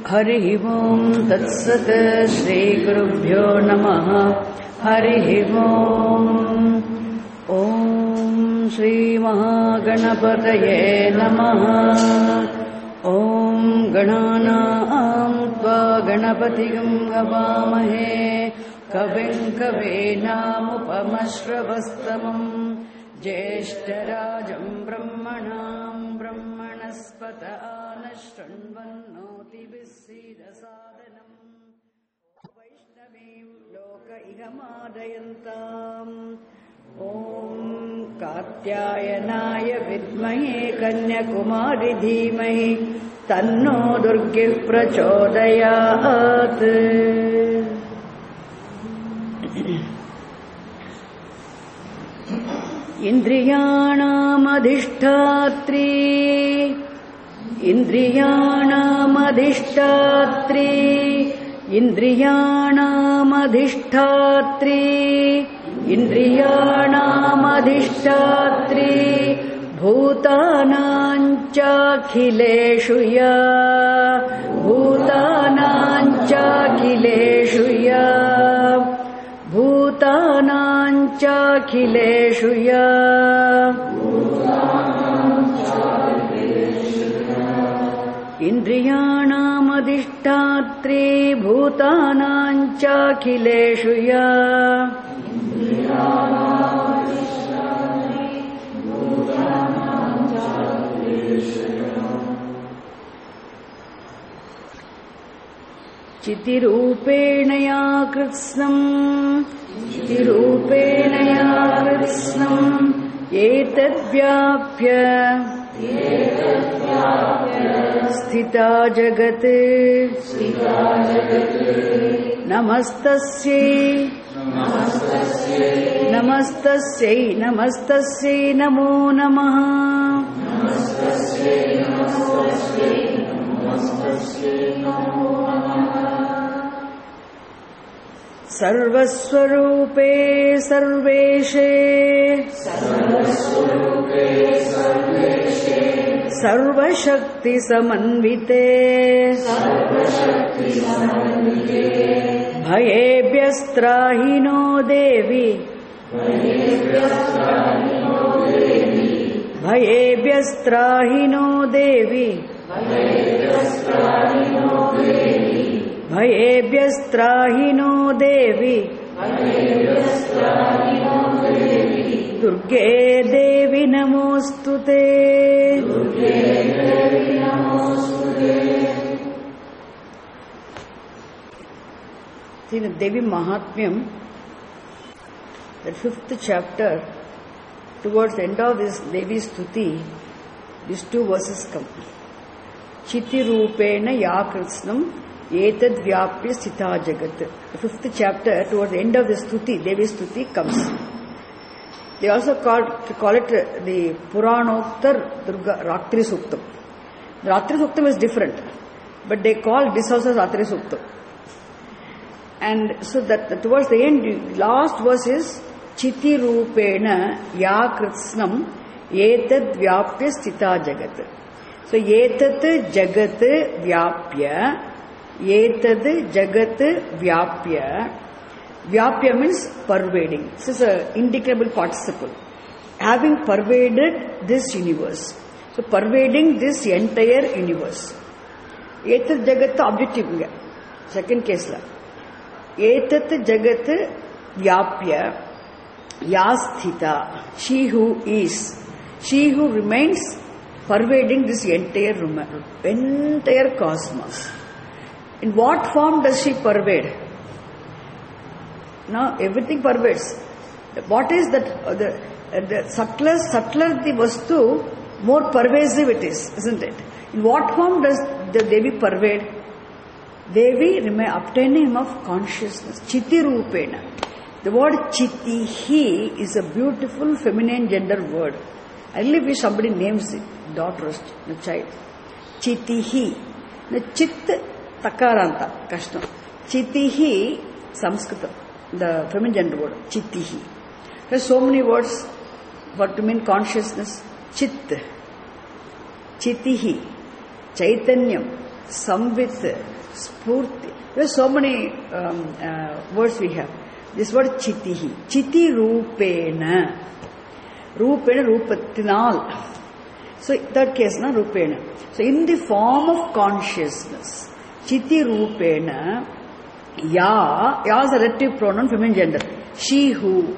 हरिः ओम् तत्सत् श्रीगुरुभ्यो नमः हरिः ओम् ॐ श्रीमहागणपतये नमः ॐ गणानाम् त्वा गणपतिं हवामहे कविं कवीनामुपमश्रवस्तमम् ज्येष्ठराजं ब्रह्मणाम् ब्रह्मणस्पत आनशृण्वन्नोतिभिः सीदसादनम् वैष्णवीं लोक इहमादयन्ताम् ॐ कात्यायनाय विद्महे कन्याकुमारी धीमहि तन्नो दुर्गिः प्रचोदयात्। इन्द्रियाणामधिष्ठात्री इन्द्रियाणामधिष्ठात्री इन्द्रियाणामधिष्ठात्री इन्द्रियाणामधिष्ठात्री भूतानां चाखिलेषु या भूतानां चाखिलेषु या भूतानां चाखिलेषु या इन्द्रियाणामधिष्ठात्री भूतानां चाखिलेषु या चितिरूपेण या कृत्स्नम् चितिरूपेण या कृत्स्नम् एतद्व्याप्य स्थिता जगत् नमस्तस्यै नमस्तस्यै नमस्तस्यै नमो नमः सर्वस्वरूपे सर्वेशे सर्वशक्ति समन्विते भयेभ्यस्त्राहि नो देवी भयेभ्यस्त्राहि नो देवी भयेभ्यस्त्राहि नो देवी दुर्गे देवी नमोस्तुते। See the Devi Mahatmyam, the 5th chapter, towards the end of this Devi Stuti, these 2 verses come. Chiti Rupena Yakrisnam Etad Vyapya Sthita Jagat. The 5th chapter, towards the end of the Stuti, Devi Stuti comes. They also call it the Puranoktar Durga Ratri Suktam. The Ratri Suktam is different, but they call this also Ratri Suktam. And so that towards the end, last verse is Chiti Rupena Yakritsnam Etad Vyapya Sthita Jagat. So Etad Jagat Vyapya, Etad Jagat Vyapya. Vyapya means pervading. This is an indicable participle. Having pervaded this universe. So pervading this entire universe. Etat Jagat objective. Second case la. Etat Jagat Vyapya Yasthita. She who is. She who remains pervading this entire cosmos. In what form does she pervade? Now everything pervades. What is that? The subtler the vastu, more pervasive it is, isn't it? In what form does the Devi pervade? Devi obtaining him of consciousness. Chiti Rupena. The word Chitihi is a beautiful feminine gender word. I really wish somebody names it, daughter, the child. Chitihi. The Chit Takaranta, Kashtam. Chitihi, Sanskritam. The feminine gender word, Chitihi. There are so many words for to mean consciousness. Chit, Chitihi, Chaitanyam, Samvit, Spurti. There are so many words we have. This word Chitihi. Chiti Rupena. Rupena, Rupatinal. So third case, na Rupena. So in the form of consciousness, Chiti Rupena, Ya is a relative pronoun, feminine gender. She who.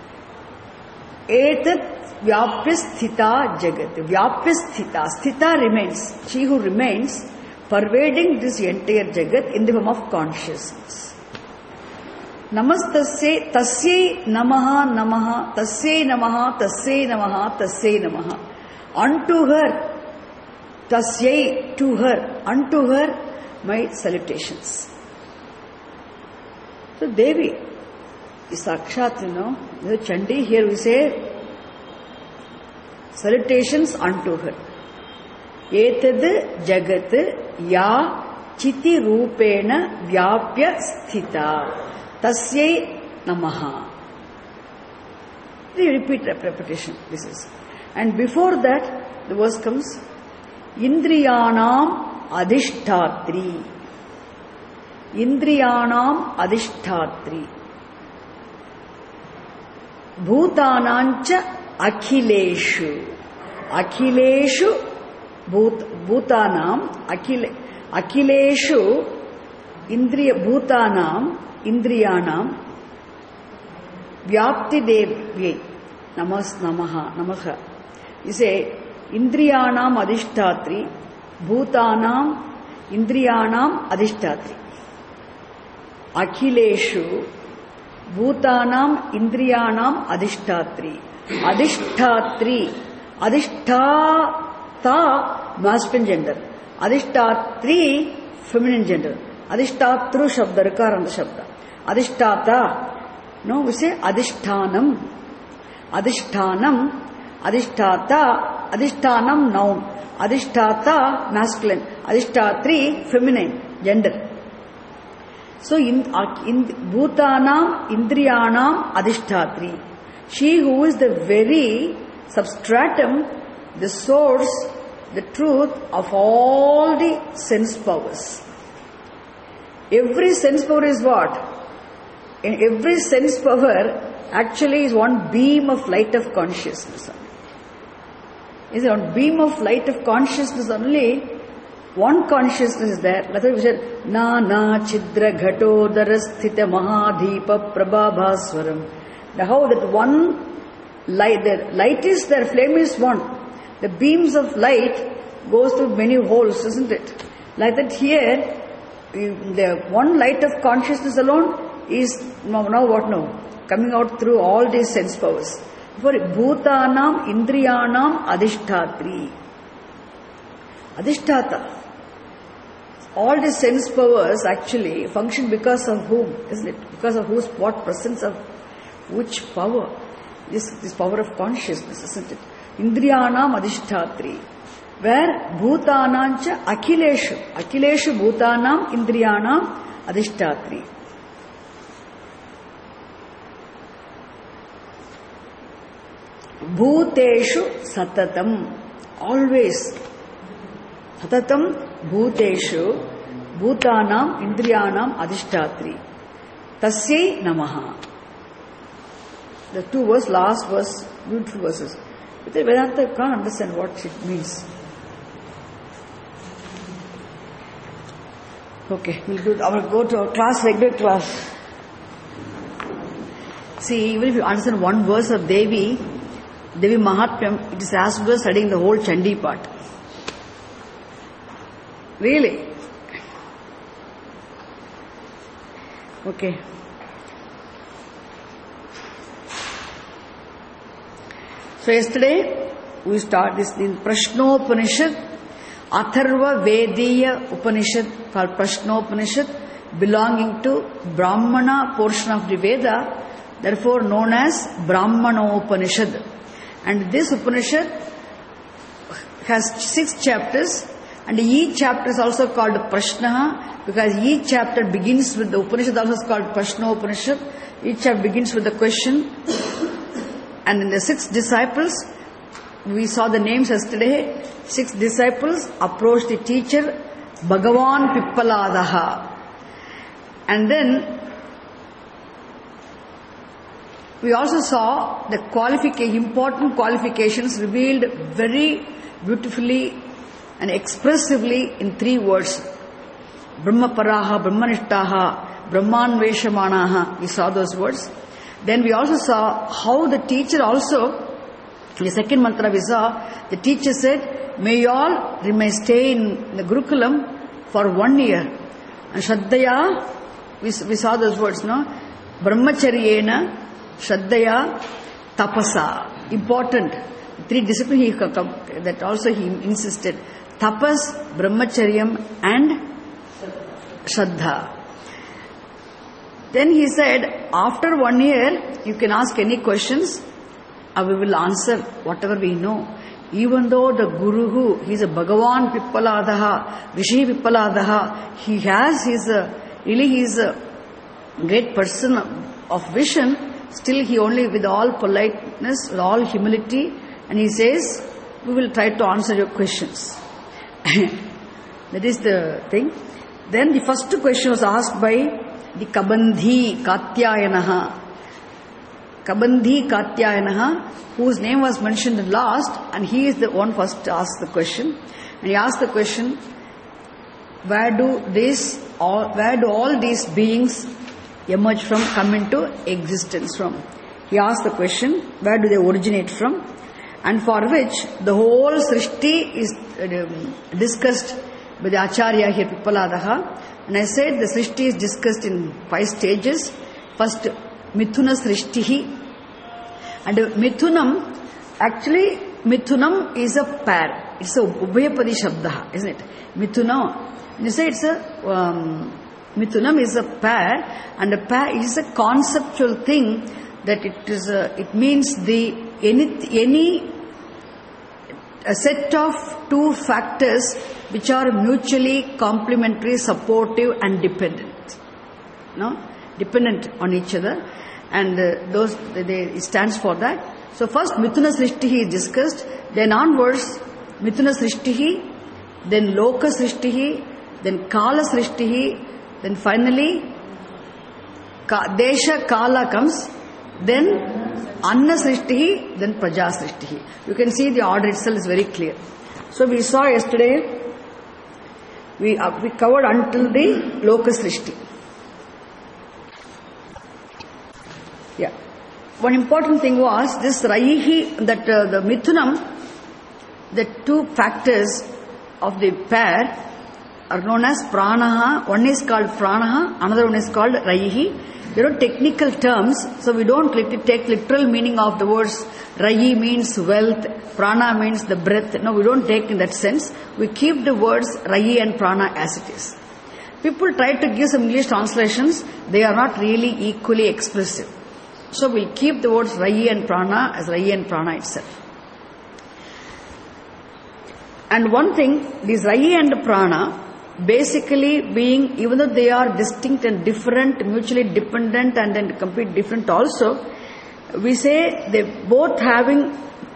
Etat Vyapyasthita Jagat. Vyapyasthita. Sthita remains. She who remains, pervading this entire Jagat in the form of consciousness. Namastasye Tasye Namaha Namaha Tasye Namaha Tasye Namaha Tasye Namaha. Unto her, Tasye, to her, unto her, my salutations. So Devi is Sakshat, the Chandi, here we say salutations unto her. Etad Jagat Ya Chiti Rupena Vyapya Sthita Tasye Namaha. Repeat repetition. This is. And before that, the verse comes Indriyanam Adhishtatri. Indriyanam Adhishtatri. Bhutanancha Akhileshu. Akhileshu Bhutanam Akhileshu Indriya Bhutanam Indriyanam Vyapti Devi Namaha. You say Indriyanam Adhishtatri Bhutanam Indriyanam Adhishtatri. Akhileshu Bhutanam Indriyanam Adhishtatri. Adhishtatri. Adhishtata masculine gender. Adhishtatri feminine gender. Adhishtatru shabda, rakaranda shabda. Adhishtata. No, we say adhishtanam. Adhishtanam. Adhishtata. Adhishtanam noun. Adhishtata masculine. Adhishtatri feminine gender. So in Bhutanam Indriyanam Adhishtatri. She who is the very substratum, the source, the truth of all the sense powers. Every sense power is what? In every sense power actually is one beam of light of consciousness. Is one beam of light of consciousness only. One consciousness is there. That's why we said, Na na chidra ghatodara sthita mahadhipa prabhabhaswaram. How that one light, the light is there, flame is one. The beams of light goes through many holes, isn't it? Like that here, the one light of consciousness alone is now what now? Coming out through all these sense powers. For Bhutanam Indriyanam Adhishtatri. Adhishtata. All the sense powers actually function because of whom, isn't it? Because of whose, what presence of which power? This power of consciousness, isn't it? Indriyanam Adhishtatri. Where Bhutanancha Akhileshu. Akhileshu Bhutanam Indriyanam Adhishtatri. Bhuteshu Satatam. Always. Satatam Bhuteshu Bhutanam Indriyanam Adhishtatri. Tasyai Namaha. The two verse, last verse, beautiful verses. But the Vedanta can't understand what it means. Okay, we'll go to our class, regular class. See, even if you understand one verse of Devi Mahatmyam, it is as good as studying the whole Chandi part. Really? Okay. So yesterday we start this in Prashnopanishad, Atharva Vediya Upanishad called Prashnopanishad, belonging to Brahmana portion of the Veda, therefore known as Brahmanopanishad. And this Upanishad has 6 chapters, and each chapter is also called Prashna, because each chapter begins with the Upanishad, also is called Prashnopanishad. Each chapter begins with a question. And in the 6 disciples, we saw the names yesterday. 6 disciples approached the teacher Bhagavan Pippaladaha. And then we also saw the important qualifications revealed very beautifully and expressively in 3 words. Brahmaparaha, Brahmanishtaha, Brahmanveshamanaha. We saw those words. Then we also saw how the teacher also, in the second mantra we saw, the teacher said, may you all stay in the Gurukulam for 1 year. And Shraddhaya, we saw those words, no? Brahmacharyena, Shraddhaya, Tapasa. Important. 3 disciplines that also he insisted. Tapas, Brahmacharyam and Shraddha. Then he said, after 1 year, you can ask any questions, and we will answer whatever we know. Even though the Guru, he is a Bhagavan Pippaladaha, Rishi Pippaladaha, he is a great person of vision, still he only with all politeness, with all humility, and he says, we will try to answer your questions. That is the thing. Then the first question was asked by the Kabandhi Katyayanaha. Kabandhi Katyayanaha, whose name was mentioned last, and he is the one first to ask the question. And he asked the question, where do all these beings emerge from, come into existence from? He asked the question, where do they originate from? And for which the whole Srishti is discussed by the Acharya here, Pippaladaha. And I said the Srishti is discussed in 5 stages. First, Mithuna Srishtihi. And Mithunam, actually Mithunam is a pair. It's a Ubhayapadi Shabda, isn't it? Mithuna, you say it's a Mithunam is a pair, and a pair is a conceptual thing that it means a set of 2 factors which are mutually complementary, supportive and dependent. No? Dependent on each other, and it stands for that. So first Mithuna Srishtihi is discussed, then onwards Mithuna Srishtihi, then Loka Srishtihi, then Kala Srishtihi, then finally Desha Kala comes, then Anna Srishtihi, then Praja Srishtihi. You can see the order itself is very clear. So we saw yesterday, we covered until the Loka Srishti. Yeah. One important thing was this Raihi, that the Mithunam, the 2 factors of the pair are known as Pranaha. One is called Pranaha, another one is called Raihi. There are technical terms, so we don't take literal meaning of the words. Rayi means wealth, Prana means the breath. No, we don't take in that sense. We keep the words Rayi and Prana as it is. People try to give some English translations, they are not really equally expressive. So we'll keep the words Rayi and Prana as Rayi and Prana itself. And one thing, these Rayi and Prana, basically being, even though they are distinct and different, mutually dependent and then completely different also, we say they both having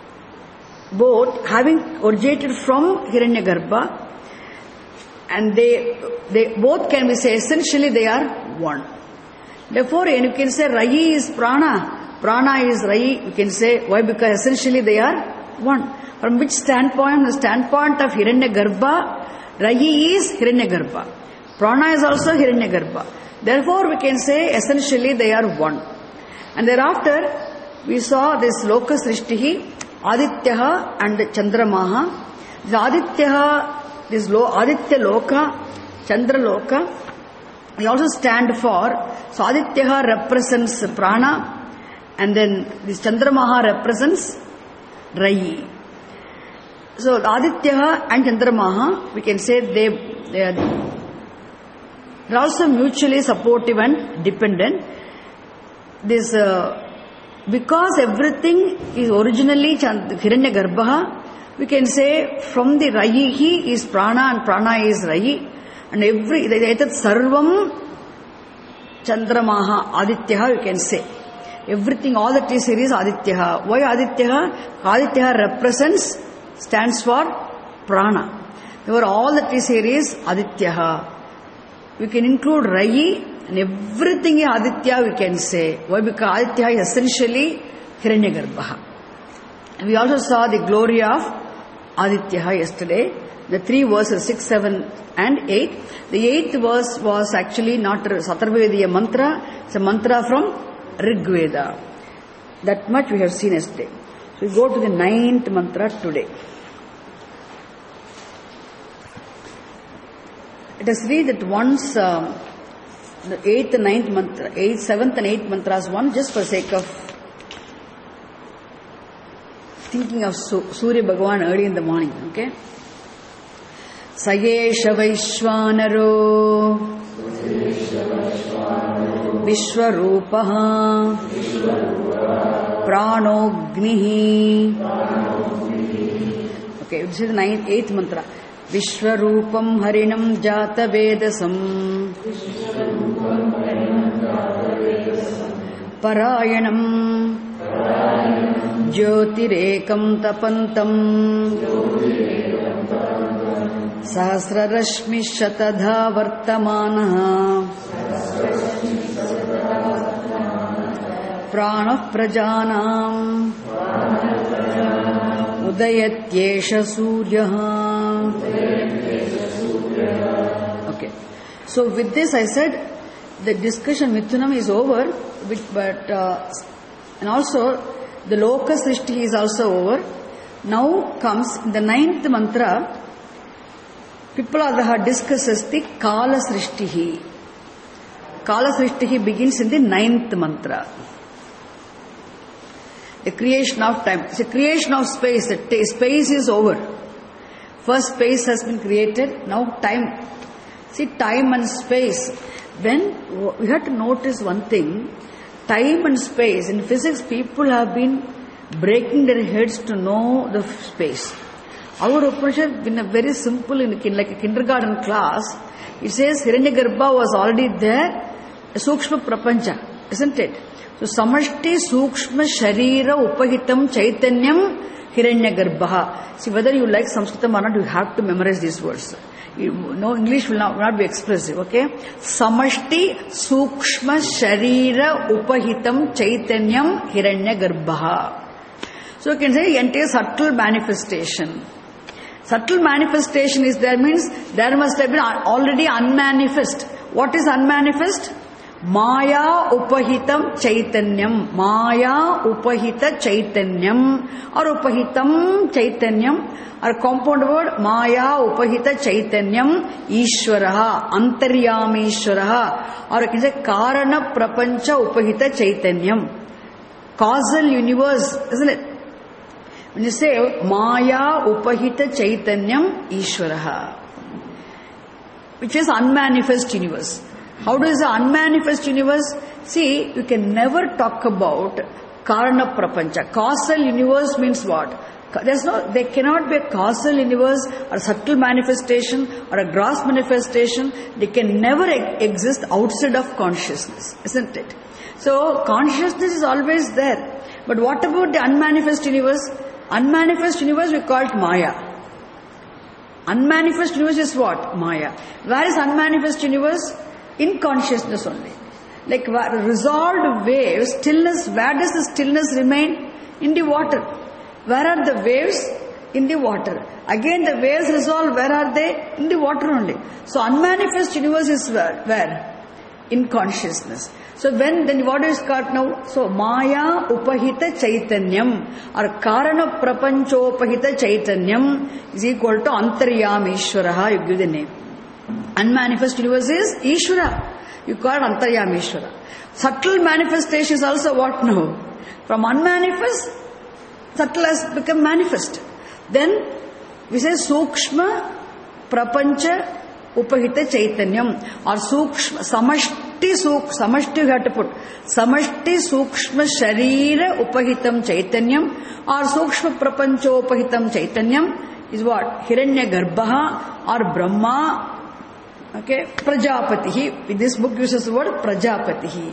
originated from Hiranyagarbha, and they both can be say essentially they are one. Therefore, you can say Rayi is Prana, Prana is Rayi, you can say, why? Because essentially they are one. From which standpoint? The standpoint of Hiranyagarbha, Rayi is Hiranyagarbha. Prana is also Hiranyagarbha. Therefore, we can say essentially they are one. And thereafter, we saw this Loka Srishtihi, Adityaha and Chandramaha. This Adityaha, Aditya Loka, Chandra Loka, they also stand for, so Adityaha represents Prana, and then this Chandramaha represents Rayi. So Adityaha and Chandramaha, we can say they are also mutually supportive and dependent. This because everything is originally Hiranyagarbha, we can say from the Rayi he is Prana and Prana is Rayi, and etat Sarvam Chandramaha Adityaha, you can say. Everything, all that is here is Adityaha. Why Adityaha? Adityaha stands for Prana. Therefore, all that is here is Adityaha. We can include Rai and everything is Aditya we can say. Why? Because Aditya is essentially Hiranyagarbha. And we also saw the glory of Aditya yesterday. The 3 verses 6, 7 and 8. The 8th verse was actually not a Satarvediya mantra. It's a mantra from Rig Veda. That much we have seen yesterday. So we go to the 9th mantra today. Let us read that once the 8th and 9th mantra, 8th, 7th and 8th mantras one, just for sake of thinking of Surya Bhagavan early in the morning. Okay? Sayesha Vaishwanaro Vishwarupaha Pranognihi. Okay, this is the 8th mantra. Vishwarupam Harinam Jata Vedasam Parayanam Jyotirekam Tapantam Sahasrarashmi Shatadha Vartamanaha Prana Prajanam Udayatyesha Suryaha. Okay. So with this I said the discussion Mithunam is over, but and also the Loka Srishti is also over. Now comes the 9th mantra. Pippaladaha discusses the Kala Srishtihi. Kala Srishtihi begins in the 9th mantra. The creation of time. It's a creation of space. The space is over. First space has been created. Now time. See, time and space. Then we have to notice one thing. Time and space. In physics, people have been breaking their heads to know the space. Our Upanishad, in a very simple, like a kindergarten class, it says Hiranyagarbha was already there, Sukshma Prapancha, isn't it? So, Samashti Sukshma Sharira Upahitam Chaitanyam Hiranyagarbha. See, whether you like Sanskritam or not, you have to memorize these words. No, English will not be expressive, okay? Samashti Sukshma Sharira Upahitam Chaitanyam Hiranyagarbha. So, you can say entire subtle manifestation. Subtle manifestation is there means there must have been already unmanifest. What is unmanifest? Maya Upahitam Chaitanyam. Maya Upahita Chaitanyam or Upahitam Chaitanyam or compound word Maya Upahita Chaitanyam Ishwaraha Antaryami Ishwaraha or you can say Karana Prapancha Upahita Chaitanyam. Causal universe, isn't it? When you say Maya Upahita Chaitanyam Ishwaraha, which is unmanifest universe. How does the unmanifest universe? See, you can never talk about Karana Prapancha. Causal universe means what? There cannot be a causal universe or a subtle manifestation or a gross manifestation. They can never exist outside of consciousness, isn't it? So, consciousness is always there. But what about the unmanifest universe? Unmanifest universe we call it Maya. Unmanifest universe is what? Maya. Where is unmanifest universe? In consciousness only. Like resolved waves, stillness, where does the stillness remain? In the water. Where are the waves? In the water. Again the waves resolve, where are they? In the water only. So unmanifest universe is where? In consciousness. So then what is called now? So Maya Upahita Chaitanyam or Karana Prapanchopahita Chaitanyam is equal to Antaryam Ishwaraha. You give the name. Unmanifest universe is Ishwara. You call it Antaryam Ishwara. Subtle manifestation is also what now? From unmanifest, subtle has become manifest. Then we say Sukshma Prapancha Upahita Chaitanyam or Sukshma Samashti you have to put Samashti Sukshma Sharira Upahitam Chaitanyam or Sukshma Prapancho Upahitam Chaitanyam is what? Hiranyagarbha or Brahma. Okay, Prajapatihi. This book uses the word Prajapatihi.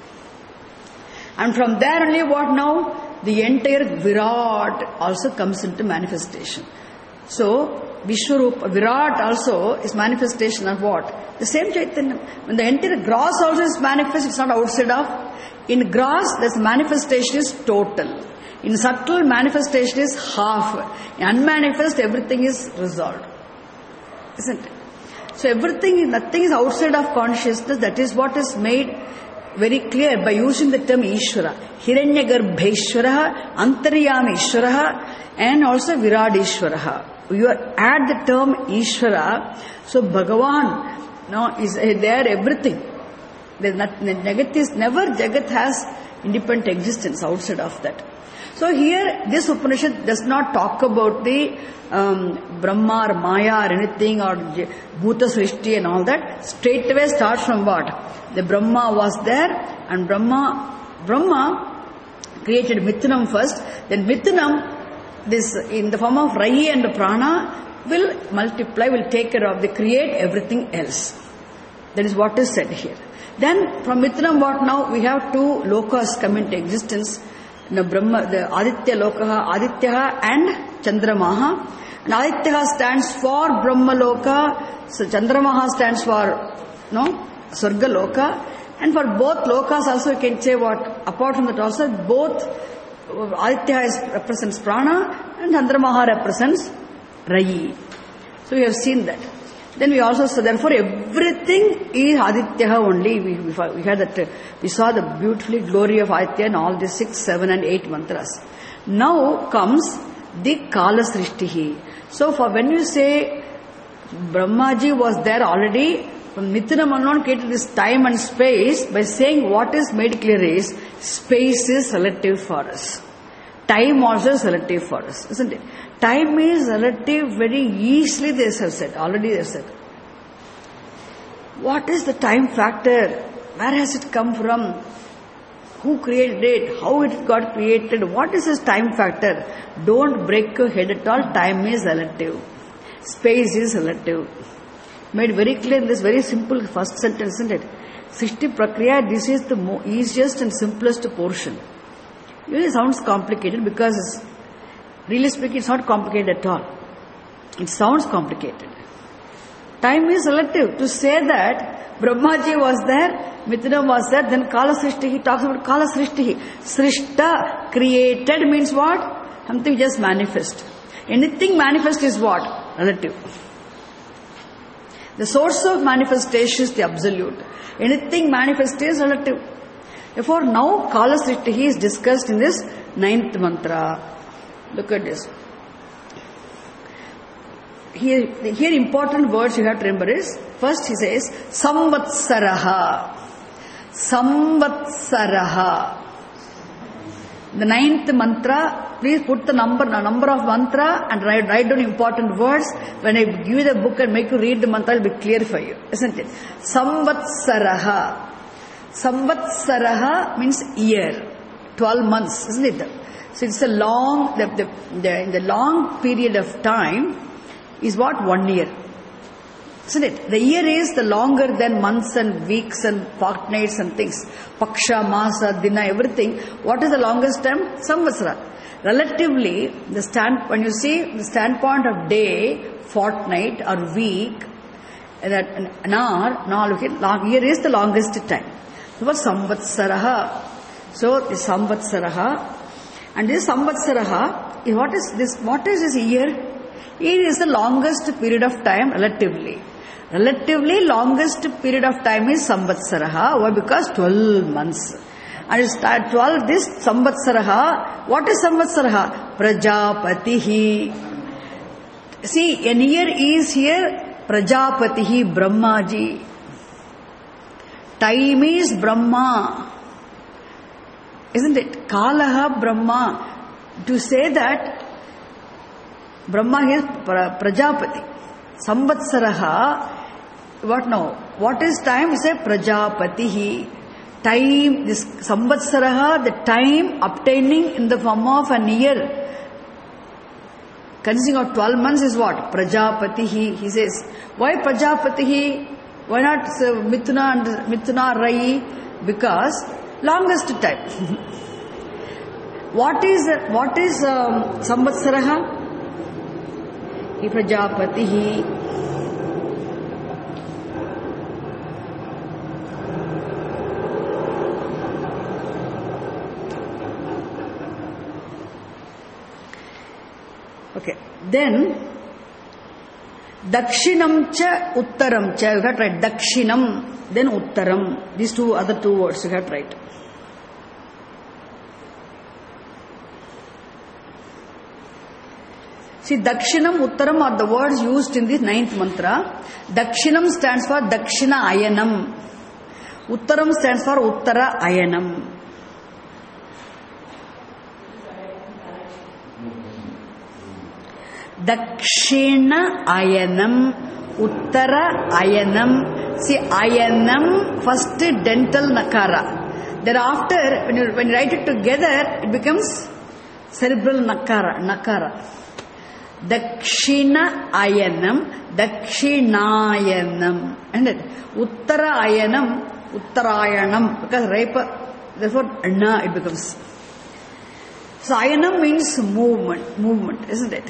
And from there only what now? The entire Virat also comes into manifestation. So, Vishwarupa, Virat also is manifestation of what? The same Chaitanya. When the entire gross also is manifest, it's not outside of. In gross, this manifestation is total. In subtle, manifestation is half. In unmanifest, everything is resolved. Isn't it? So everything, nothing is outside of consciousness. That is what is made very clear by using the term Ishvara. Hiranyagarbheshwaraha, Antaryami Ishvaraha, and also Viradishvaraha. You add the term Ishvara, so Bhagavan is there, everything. Jagat is never, Jagat has independent existence outside of that. So here, this Upanishad does not talk about the Brahma or Maya or anything or Bhuta Srishti and all that. Straight away starts from what? The Brahma was there, and Brahma created Mithunam first. Then Mithunam, this in the form of Rayi and Prana, will multiply, will take care of, they create everything else. That is what is said here. Then from Mithunam, what now? We have two lokas come into existence. The Brahma, the Aditya Lokaha, Aditya and Chandramaha. And Aditya stands for Brahma Loka, so Chandramaha stands for Swarga Loka. And for both lokas also you can say what? Apart from that also, both Aditya represents Prana and Chandramaha represents Rayi. So we have seen that. Then we also saw, therefore everything is Aditya only. We had that, we saw the beautifully glory of Aditya in all the 6, 7 and 8 mantras. Now comes the Kala Srishtihi. So for when you say Brahmaji was there already, from Mithunam unknown created this time and space, by saying what is made clear is, space is relative for us. Time also is relative for us, isn't it? Time is relative very easily, they have said, already they have said. What is the time factor? Where has it come from? Who created it? How it got created? What is this time factor? Don't break your head at all. Time is relative. Space is relative. Made very clear in this very simple first sentence, isn't it? Srishti Prakriya, this is the easiest and simplest portion. It sounds complicated because, really speaking, it's not complicated at all. It sounds complicated. Time is relative. To say that Brahmaji was there, Mithunam was there, then Kala Srishti, he talks about Kala Srishti. Srishta, created means what? Something just manifest. Anything manifest is what? Relative. The source of manifestation is the absolute. Anything manifest is relative. Therefore, now Kala Srishti is discussed in this 9th mantra. Look at this. Here important words you have to remember is, first he says, Samvatsaraha. Samvatsaraha. The 9th mantra, please put the number of mantra and write down important words. When I give you the book and make you read the mantra, it will be clear for you, isn't it? Samvatsaraha. Samvatsaraha means year, 12 months, isn't it? So it's a long, in the long period of time is what? 1 year. Isn't it? The year is the longer than months and weeks and fortnights and things. Paksha, Masa, Dina, everything. What is the longest time? Samvatsara. Relatively, when you see the standpoint of day, fortnight or week, an hour, year is the longest time. So what Samvatsaraha? So the Samvatsaraha, and this Samvatsaraha, what is this year? It is the longest period of time relatively. Relatively longest period of time is Samvatsaraha. Why? Because 12 months. And it's 12, this Samvatsaraha. What is Samvatsaraha? Prajapatihi. See, an year is here Prajapatihi, Brahmaji. Time is Brahma. Isn't it? Kalaha Brahma. To say that Brahma is Prajapati. Samvatsaraha. What now? What is time? We say Prajapatihi. Time, this Samvatsaraha, the time obtaining in the form of an year, consisting of 12 months is what? Prajapatihi. He says, why Prajapatihi? Why not Mithuna Rayi? Because longest time. What is Samvatsaraha? Prajapatihi. Okay. Then Dakshinam cha Uttaram cha. You have to write Dakshinam, then Uttaram. These other two words you have to write. See, Dakshinam, Uttaram are the words used in the 9th mantra. Dakshinam stands for Dakshina Ayanam. Uttaram stands for Uttara Ayanam. Dakshina Ayanam, Uttara Ayanam. See, Ayanam, first dental nakara. Thereafter, when you write it together, it becomes cerebral nakara. Dakshina Ayanam, Dakshinayanam. And Uttara Ayanam, Uttarayanam. Because therefore, na it becomes. So, Ayanam means movement, isn't it?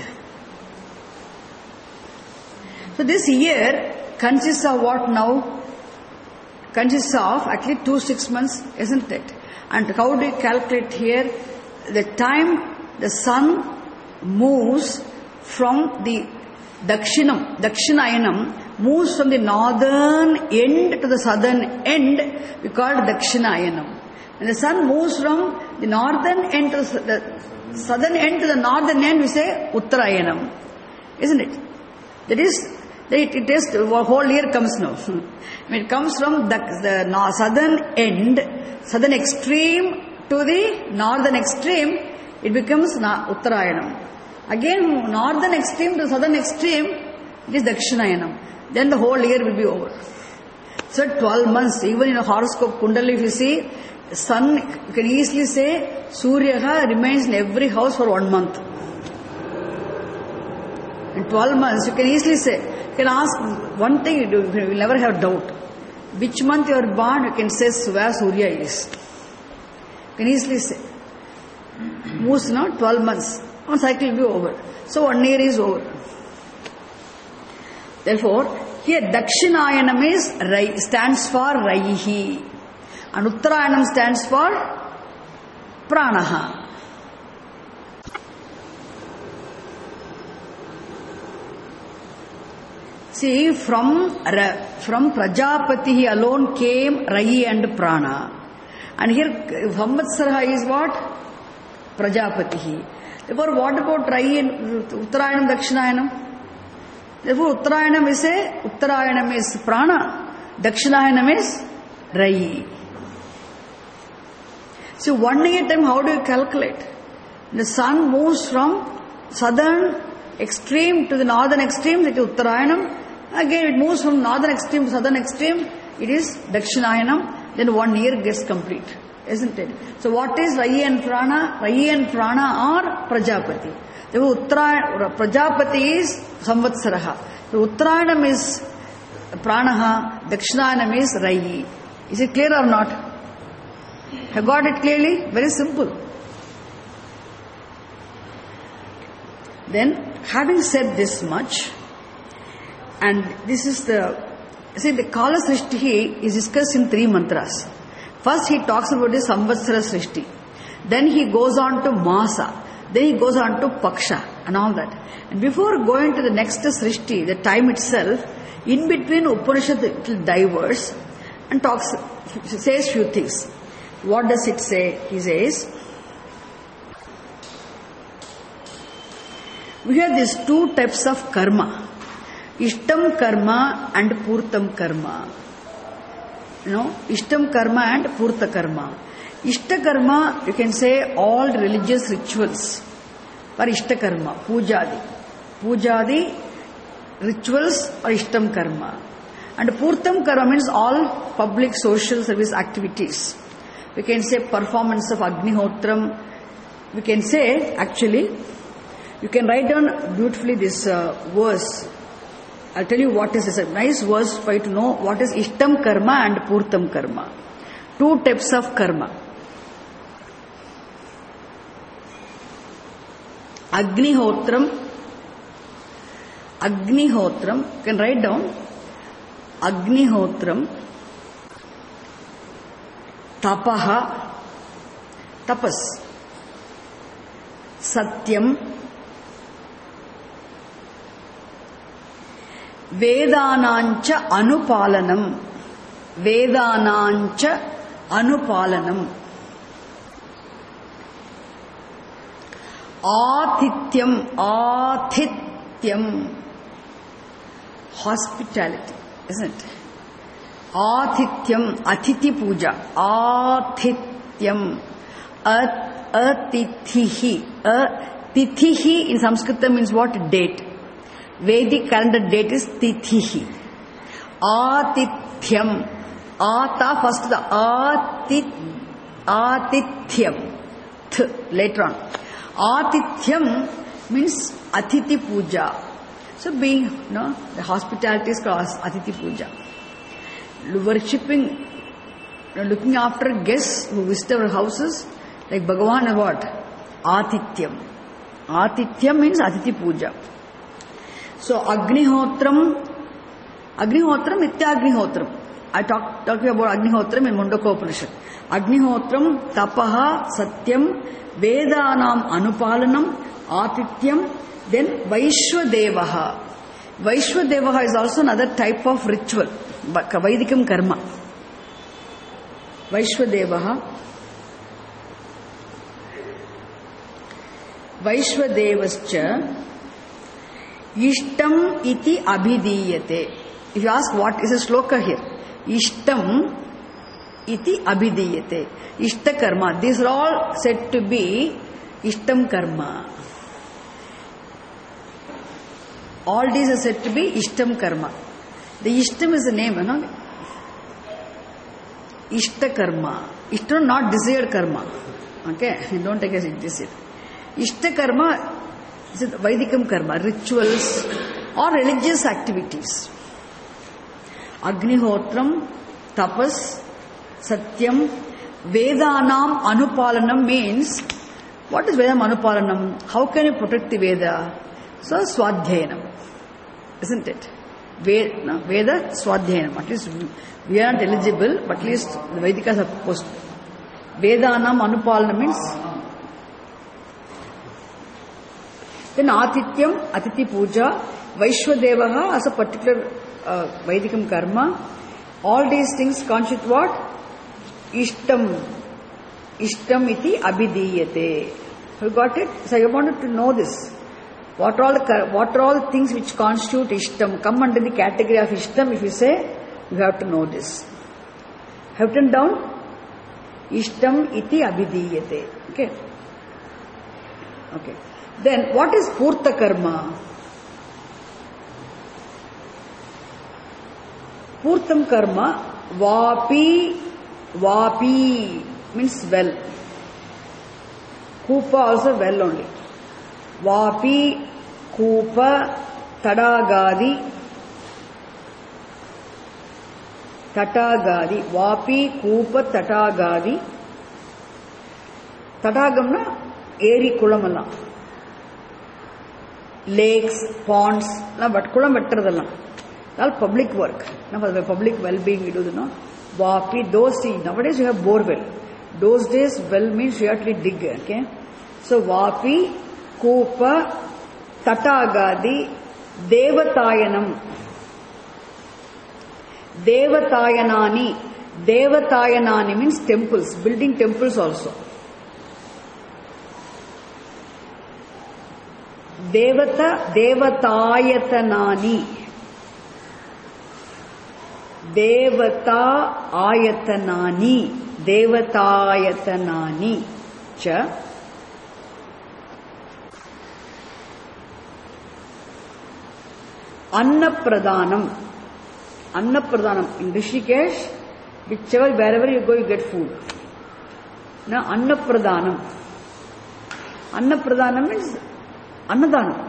So, this year consists of what now? Consists of actually 2 months, isn't it? And how do you calculate here? The time the sun moves from the Dakshinayanam, moves from the northern end to the southern end, we call it Dakshinayanam. When the sun moves from the northern end to the southern end to the northern end, we say Uttarayanam. Isn't it? That is, it is the whole year comes now. When it comes from the southern end, southern extreme to the northern extreme, it becomes Uttarayanam. Again, northern extreme to southern extreme, it is Dakshinayanam. Then the whole year will be over. So 12 months, even in a horoscope Kundali, if you see, sun, you can easily say, Surya remains in every house for 1 month. In 12 months, you can easily say, you can ask one thing, you will never have doubt. Which month you are born, you can say where Surya is. You can easily say. Moves now 12 months. One cycle will be over. So 1 year is over. Therefore, here Dakshinayanam stands for Raihi. And Uttarayanam stands for Pranaha. See, from Prajapati alone came Rai and Prana. And here Samvatsara is what? Prajapati. Therefore, what about Rai and Uttarayanam, Dakshinayanam? Therefore, Uttarayanam is Prana, Dakshinayanam is Rai. So, 1 year time, how do you calculate? The sun moves from southern extreme to the northern extreme, that is Uttarayanam. Again, it moves from northern extreme to southern extreme, it is Dakshinayanam. Then 1 year gets complete, isn't it? So, what is Rai and Prana? Rai and Prana are Prajapati. Therefore, Prajapati is Samvatsaraha. So, Uttarayanam is Pranaha, Dakshinayanam is Rai. Is it clear or not? Have got it clearly? Very simple. Then, having said this much, and this is the Kala Srishti is discussed in 3 mantras. First, he talks about the Samvatsara Srishti. Then he goes on to Masa. Then he goes on to Paksha and all that. And before going to the next Srishti, the time itself, in between Upanishad it will diverse and says few things. What does it say? He says, we have these 2 types of karma. Ishtam karma and Purtam karma. Ishtam karma and Purta karma. Ishta karma, you can say all religious rituals for Ishta karma, Pujadi rituals or Ishtam karma. And Purtam karma means all public social service activities. We can say performance of Agnihotram. We can say, actually, you can write down beautifully this verse. I'll tell you what is this. A nice verse for you to know what is Ishtam karma and Purtam karma. 2 types of karma. Agnihotram Agnihotram, you can write down. Agnihotram, tapaha, tapas, satyam, vedanancha anupalanam, vedanancha anupalanam, athityam, athityam, hospitality, isn't it? Athityam, Atithi Puja, Athityam, Atithihi. Tithihi in Sanskrit means what? Date. Vedic calendar date is Tithihi. Atithyam, Ata first the Atithyam, Th later on. Atithyam means Atithi Puja. So being, the hospitality is called Atithi Puja. Worshipping, looking after guests who visit our houses, like Bhagavan is what? Atithyam. Atithyam means Atithi Puja. So Agnihotram, Nityagnihotra. I talking about Agnihotram in Mundaka Upanishad. Agnihotram, Tapaha, Satyam, Vedanam Anupalanam, Atithyam, then Vaishwadevaha. Vaishwadevaha is also another type of ritual, Vaidikam karma. Vaishwadevaha. Vaishwadevascha Ishtam iti abhidiyate. If you ask what is a sloka here, Ishtam iti abhidiyate. Ishta karma. These are all said to be Ishtam karma. All these are said to be Ishtam karma. The Ishtam is a name, Ishta karma. Ishtam not desired karma. Okay, don't take it this way. Ishta karma is Vaidikam karma, rituals or religious activities. Agnihotram, tapas, satyam, Vedanam anupalanam means, what is Vedam anupalanam? How can you protect the Veda? So Swadhyanam, isn't it? Veda Swadhyanam. At least we are not eligible, but at least the Vedikas are supposed to. Vedanam anupalanam means. Then Athityam, Atithi Puja, Vaishwadevaha as a particular Vaidikam karma. All these things constitute what? Ishtam. Ishtam iti abhidiyate. You got it? So I wanted to know this. What are all the things which constitute Ishtam? Come under the category of Ishtam. If you say, you have to know this. Have written down? Ishtam iti abhidiyate. Okay. Okay. Then what is Purta karma? Purtam karma, Vapi means well. Kupa also well only. Vapi, Kupa, Tatagadi, Vapi, Kupa, Tatagadi. Tatagamna, Eri Kulamala. Lakes, ponds, but Kulam vettradalla. All public work. Now for the public well-being we do, Vapi, those, see, nowadays you have borewell. Those days, well means you have to dig, okay? So Vapi, Kupa, Tatagadi, Devatayanam. Devatayanani means temples, building temples also. Devatayatanani. Devatayatanani cha Annapradhanam. In Rishikesh, wherever you go, you get food. Now Annapradhanam means Annadhanam.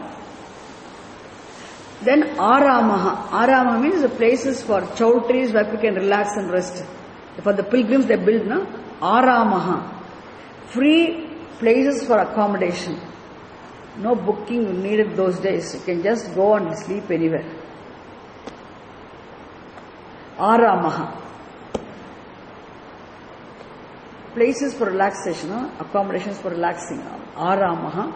Then Aramaha means the places for chowtries where people can relax and rest. For the pilgrims they build, Aramaha. Free places for accommodation. No booking needed those days. You can just go and sleep anywhere. Aramaha. Places for relaxation, accommodations for relaxing. Aramaha.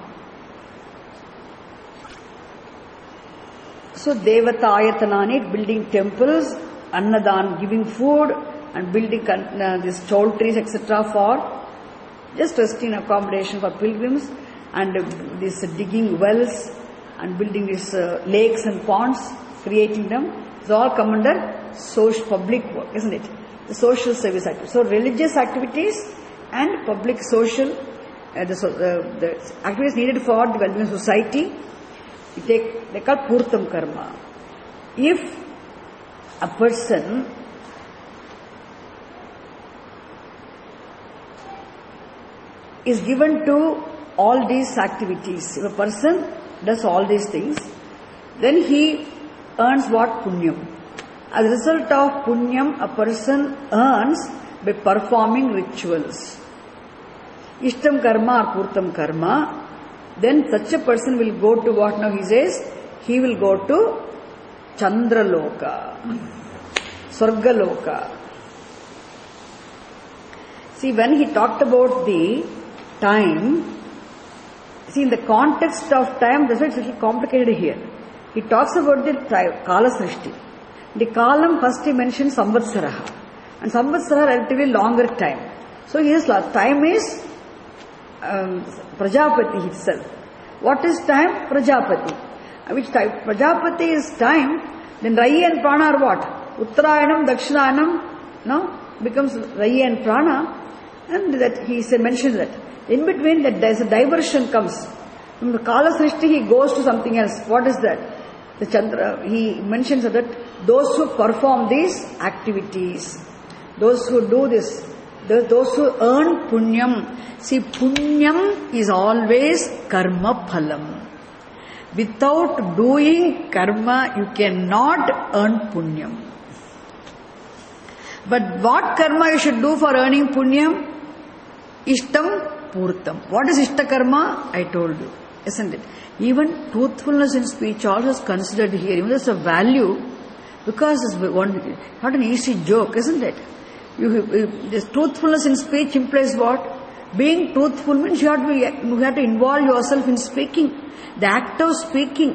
So Devatayatanani, building temples, Annadan, giving food, and building these toiletries, etc. for just resting accommodation for pilgrims, and this digging wells and building these lakes and ponds, creating them. It's all come under social public work, isn't it? The social service activities. So religious activities and public social, the activities needed for the well-being of society, they call Purtam Karma. If a person is given to all these activities, if a person does all these things, then he earns what? Punyam. As a result of punyam, a person earns by performing rituals. Ishtam karma or purtam karma, then such a person will go to what now he says? He will go to Chandraloka, Swargaloka. See, when he talked about the time, see, in the context of time, that's why it's a little complicated here. He talks about the Kala Srishti. The Kalam first he mentions Samvatsaraha. And Samvatsaraha relatively longer time. So his time is Prajapati itself. What is time? Prajapati. Which time? Prajapati is time, then Rai and Prana are what? Uttarayanam, Dakshinayam, no? Becomes Rai and Prana. And that he mentioned that. In between that there is a diversion comes. From the Kala Srishti he goes to something else. What is that? The Chandra, he mentions that those who perform these activities, those who do this, those who earn punyam. See, punyam is always karma phalam. Without doing karma, you cannot earn punyam. But what karma you should do for earning punyam? Ishtam purtam. What is ishta karma? I told you, isn't it? Even truthfulness in speech also is considered here. Even there's a value, because it's not an easy joke, isn't it? This truthfulness in speech implies what? Being truthful means you have to involve yourself in speaking. The act of speaking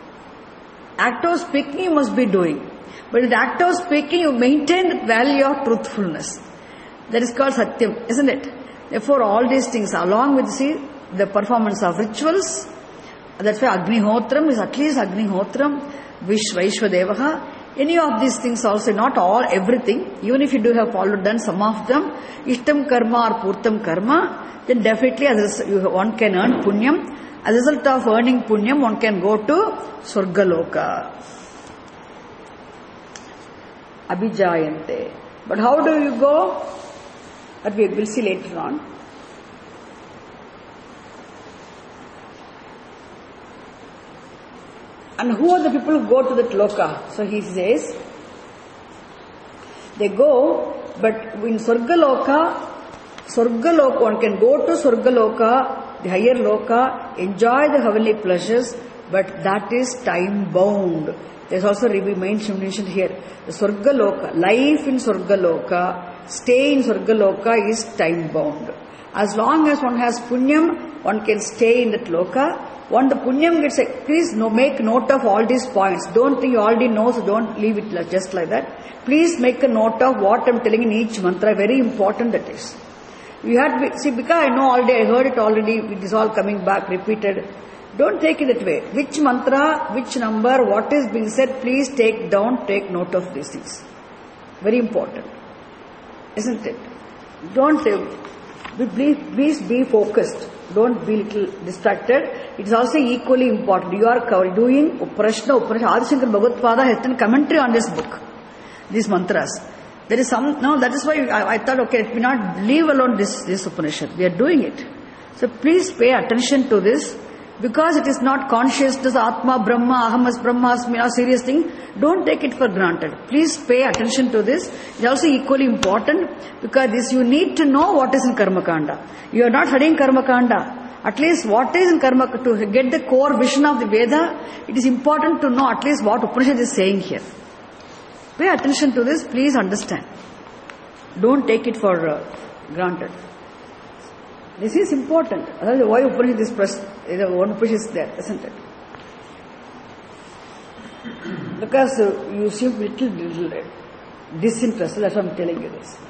you must be doing. But in the act of speaking, you maintain the value of truthfulness. That is called Satyam, isn't it? Therefore, all these things, along with the performance of rituals, that's why Agnihotram is at least Agnihotram, Vaishvadevaha. Any of these things also, not all, everything, even if you do have done some of them, Ishtam karma or Purtam karma, then definitely one can earn punyam. As a result of earning punyam, one can go to Swargaloka. Abhijayante. But how do you go? That we will see later on. And who are the people who go to that loka? So he says, they go, but in Swargaloka, one can go to Swargaloka, the higher loka, enjoy the heavenly pleasures, but that is time bound. There's also mentioned here, the Swargaloka, life in Swargaloka, stay in Swargaloka is time bound. As long as one has punyam, one can stay in that loka. When the punyam gets, please make note of all these points. Don't think you already know, so don't leave it just like that. Please make a note of what I'm telling in each mantra. Very important that is. You have to see, because I know already, I heard it already, it is all coming back, repeated. Don't take it that way. Which mantra, which number, what is being said, please take note of these things. Very important. Isn't it? Don't say, please be focused. Don't be little distracted. It is also equally important. You are doing Uprashna. Adishankar Bhagavad has done commentary on this book, these mantras. There is that is why I thought, okay, let me not leave alone this Upanishad. We are doing it. So please pay attention to this, because it is not consciousness, Atma, Brahma, Aham as Brahmasmi, a serious thing. Don't take it for granted. Please pay attention to this. It is also equally important, because you need to know what is in Karma Kanda. You are not studying Karma Kanda. At least what is in karma, to get the core vision of the Veda, it is important to know at least what Upanishad is saying here. Pay attention to this, please understand. Don't take it for granted. This is important. Otherwise, why Upanishad is one Upanishad is there, isn't it? Because you seem little disinterested, that's why I'm telling you this.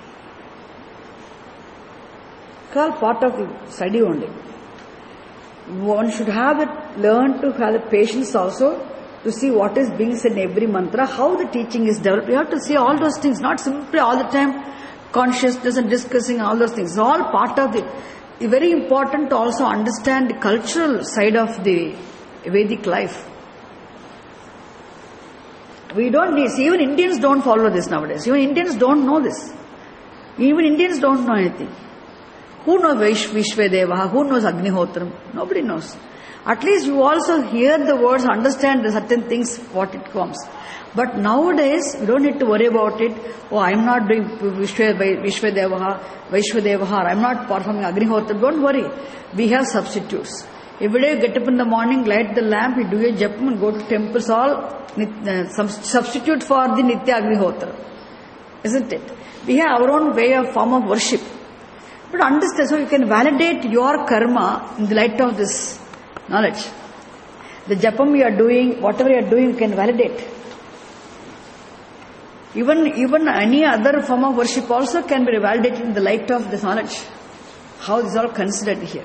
It's all part of the study only. One should learn to have the patience also to see what is being said in every mantra, how the teaching is developed. You have to see all those things, not simply all the time consciousness and discussing all those things. It's all part of the. It's very important to also understand the cultural side of the Vedic life. We don't need, see, even Indians don't follow this nowadays. Even Indians don't know this. Even Indians don't know anything. Who knows Vishwadevaha? Who knows Agnihotram? Nobody knows. At least you also hear the words, understand the certain things, what it comes. But nowadays, you don't need to worry about it. Oh, I'm not doing Vishwadevaha, I'm not performing Agnihotram. Don't worry. We have substitutes. Every day you get up in the morning, light the lamp, you do your japam and go to temples, all substitute for the Nitya Agnihotra. Isn't it? We have our own way of form of worship. But understand, so you can validate your karma in the light of this knowledge. The japam you are doing, whatever you are doing, you can validate. Even any other form of worship also can be validated in the light of this knowledge. How this is all considered here.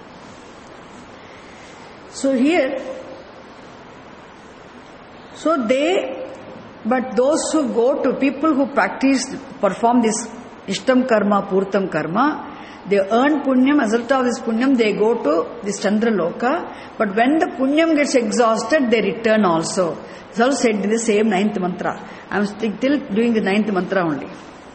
So here, but those who go to people who perform this Ishtam karma, Purtam karma, they earn punyam, as a result of this punyam, they go to this Chandra Loka, but when the punyam gets exhausted, they return also. It's all said in the same 9th mantra. I am still doing the 9th mantra only.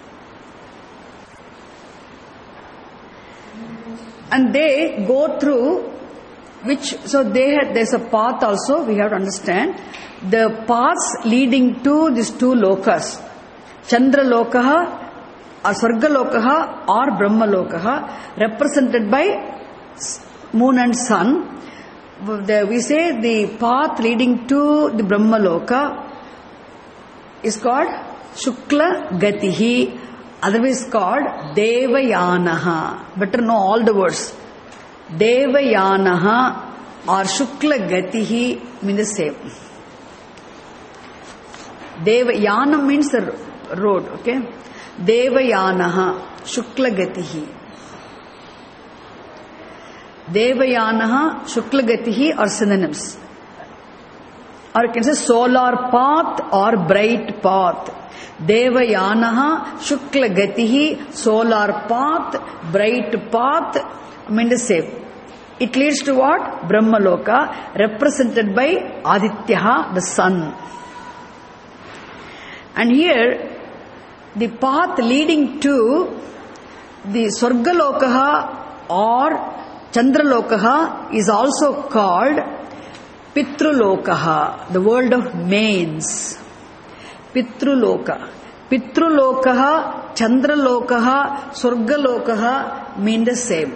And they go through there's a path also, we have to understand. The paths leading to these two lokas, Chandra Lokaha or Swarga Lokaha or Brahma Lokaha, represented by moon and sun. We say the path leading to the Brahma Loka is called Shukla Gatihi, otherwise called Devayanaha. Better know all the words. Devayanaha or Shukla Gatihi mean the same. Devayanam means the road, okay? Devayanaha, Shukla Gatihi. Devayanaha, Shukla Gatihi are synonyms. Or you can say solar path or bright path. Devayanaha, Shukla Gatihi, solar path, bright path, mean the same. It leads to what? Brahmaloka, represented by Aditya, the sun. And here, the path leading to the Swargalokaha or Chandralokaha is also called Pitrulokaha, the world of mains. Pitruloka. Pitrulokaha, Chandralokaha, Swargalokaha mean the same.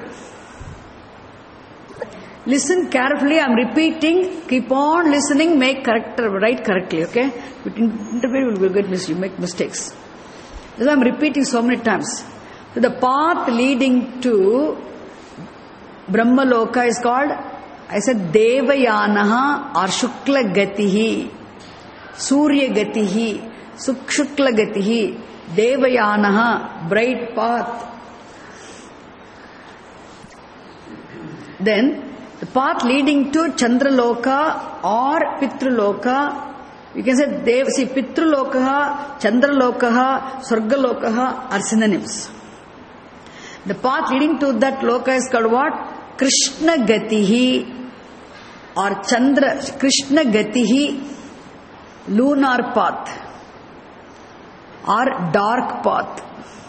Listen carefully, I am repeating, keep on listening, write correctly, okay? Interpret will get you make mistakes. This I am repeating so many times. So the path leading to Brahmaloka is called, I said, Devayanaha or Shukla Gatihi, Surya Gatihi, Shukla Gatihi, Devayanaha, bright path. Then, the path leading to Chandraloka or Pitruloka, you can say, Pitrulokaha, Chandralokaha, Swargalokaha are synonyms. The path leading to that loka is called what? Krishna Gatihi or Krishna Gatihi, lunar path or dark path.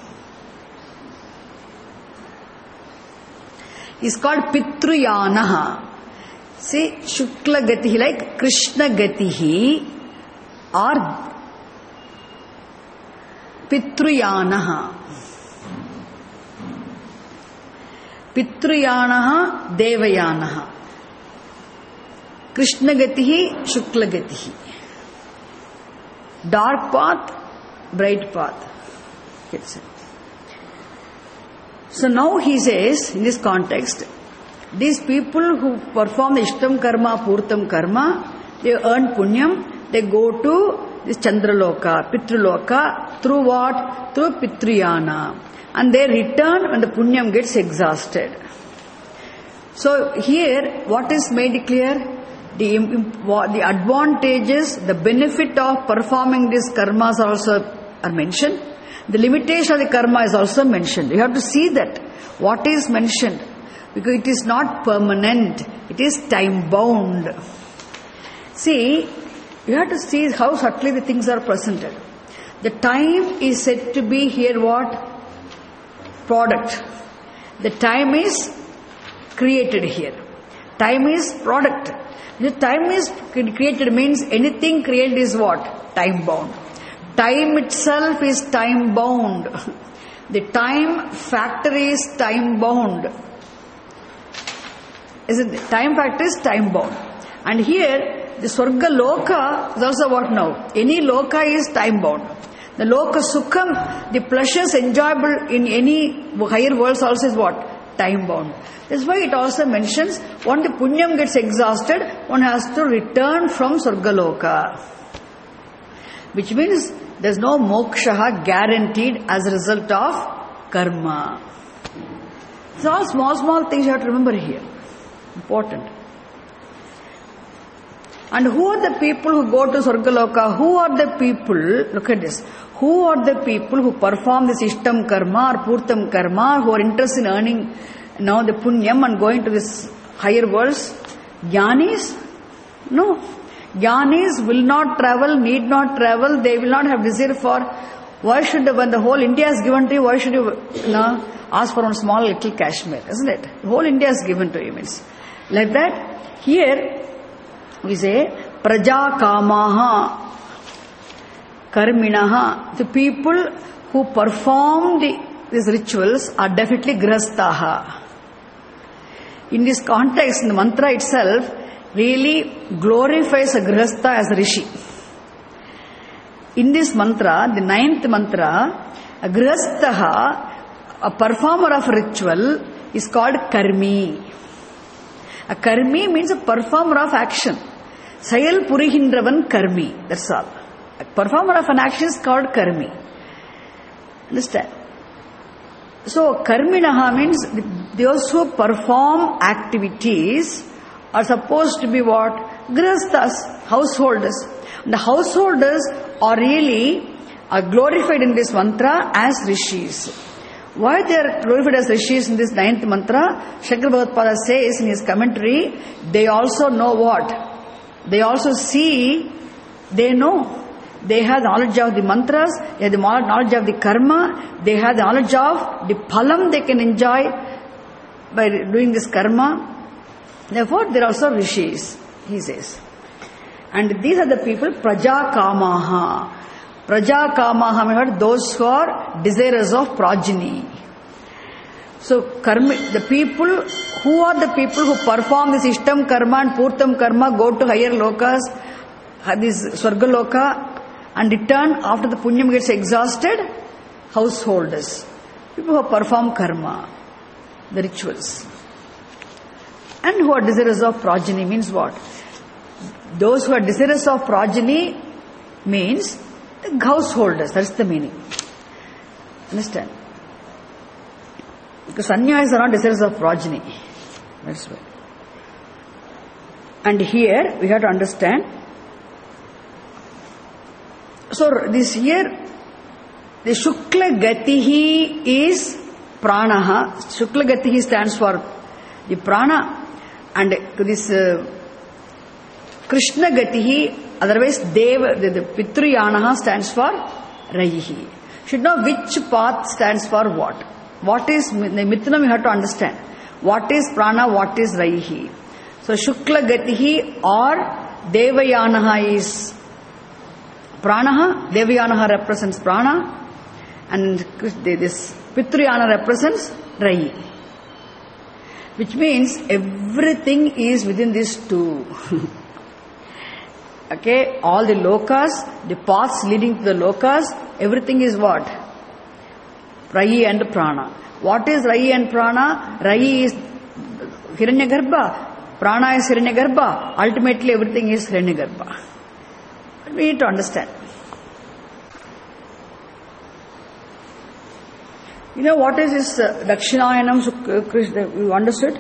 Is called Pitruyanaha. See, Shukla Gatihi, like Krishna Gatihi or Pitruyanaha. Pitruyanaha, Devayanaha. Krishna Gatihi, Shukla Gatihi. Dark path, bright path. So now he says, in this context, these people who perform the Ishtam Karma, Purtam Karma, they earn Punyam, they go to this Chandraloka, Pitruloka, through what? Through Pitruyana. And they return when the Punyam gets exhausted. So here, what is made clear? The advantages, the benefit of performing these karmas also are mentioned. The limitation of the karma is also mentioned. You have to see that. What is mentioned? Because it is not permanent. It is time bound. See, you have to see how subtly the things are presented. The time is said to be here what? Product. The time is created here. Time is product. The time is created means anything created is what? Time bound. Time itself is time bound. The time factor is time bound. Isn't it? Time factor is time bound. And here, the Swarga Loka is also what now? Any Loka is time bound. The Loka Sukham, the pleasures enjoyable in any higher worlds also is what? Time bound. That's why it also mentions, when the Punyam gets exhausted, one has to return from Swargaloka. Which means there's no moksha guaranteed as a result of karma. It's all small things you have to remember here. Important. And who are the people who go to Swargaloka? Who are the people, look at this, who are the people who perform this Ishtam Karma or Purtam Karma, who are interested in earning now the Punyam and going to this higher worlds? Jnanis? No. Jnanis will not travel, need not travel, they will not have desire for, why should, when the whole India is given to you, why should you ask for one small little Kashmir, isn't it? The whole India is given to you, means. Like that, here we say, Praja Kamaha, Karminaha, the people who perform these rituals are definitely Grihasthaha. In this context, the mantra itself really glorifies a Grihastha as a Rishi. In this mantra, the 9th mantra, a Grihastha, a performer of ritual, is called Karmi. A Karmi means a performer of action. Sayal Purihindravan Karmi, that's all. A performer of an action is called Karmi. Understand? So, Karminaha means those who perform activities are supposed to be what? Grihasthas, householders. And the householders are really glorified in this mantra as rishis. Why they are glorified as rishis in this 9th mantra? Shankara Bhagavad says in his commentary, they also know what? They also see, they know. They have the knowledge of the mantras, they have the knowledge of the karma, they have the knowledge of the phalam they can enjoy by doing this karma. Therefore, they are also rishis, he says. And these are the people, Praja Kamaha. Praja Kamaha means those who are desirous of progeny. So, the people, who are the people who perform this Ishtam Karma and Purtam Karma, go to higher lokas, this Swargaloka, and return after the Punyam gets exhausted? Householders. People who perform karma, the rituals. And who are desirous of progeny means what? Those who are desirous of progeny means the householders. That's the meaning. Understand? Because sannyas are not desirous of progeny. That's why. And here we have to understand. So this here, the Shukla Gatihi is Pranaha. Shukla Gatihi stands for the Prana. And this Krishna Gatihi, otherwise the Pitruyanaha stands for Raihi. Should know which path stands for what. What is, the Mithnam you have to understand. What is Prana, what is Raihi. So Shukla Gatihi or Devayanaha is Pranaha. Devayanaha represents Prana. And this Pitruyana represents Rai. Which means everything is within these two. Okay, all the lokas, the paths leading to the lokas, everything is what? Rayi and Prana. What is Rayi and Prana? Rayi is Hiranyagarbha, Prana is Hiranyagarbha. Ultimately everything is Hiranyagarbha. We need to understand. You know what is this Dakshinayanam, Krishna, you understood?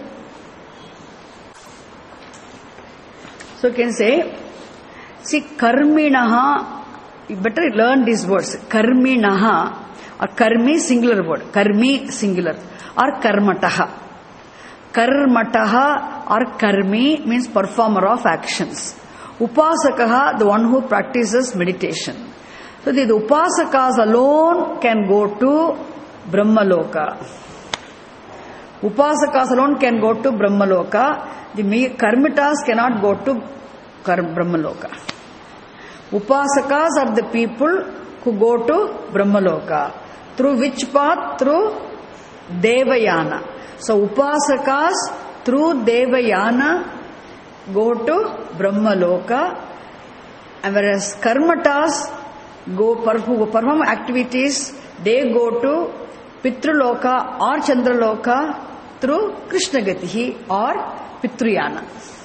So you can say, see, Karminaha, you better learn these words. Karminaha, or Karmi singular word, Karmi singular, or Karmataha. Karmataha or Karmi means performer of actions. Upasakaha, the one who practices meditation. So the Upasakas alone can go to Brahmaloka. Upasakas alone can go to Brahmaloka. The Karmitas cannot go to Brahmaloka. Upasakas are the people who go to Brahmaloka. Through which path? Through Devayana. So Upasakas through Devayana go to Brahmaloka, and whereas Karmatas who perform activities, they go to Pitraloka or Chandraloka through Krishnagatihi or Pitruyana.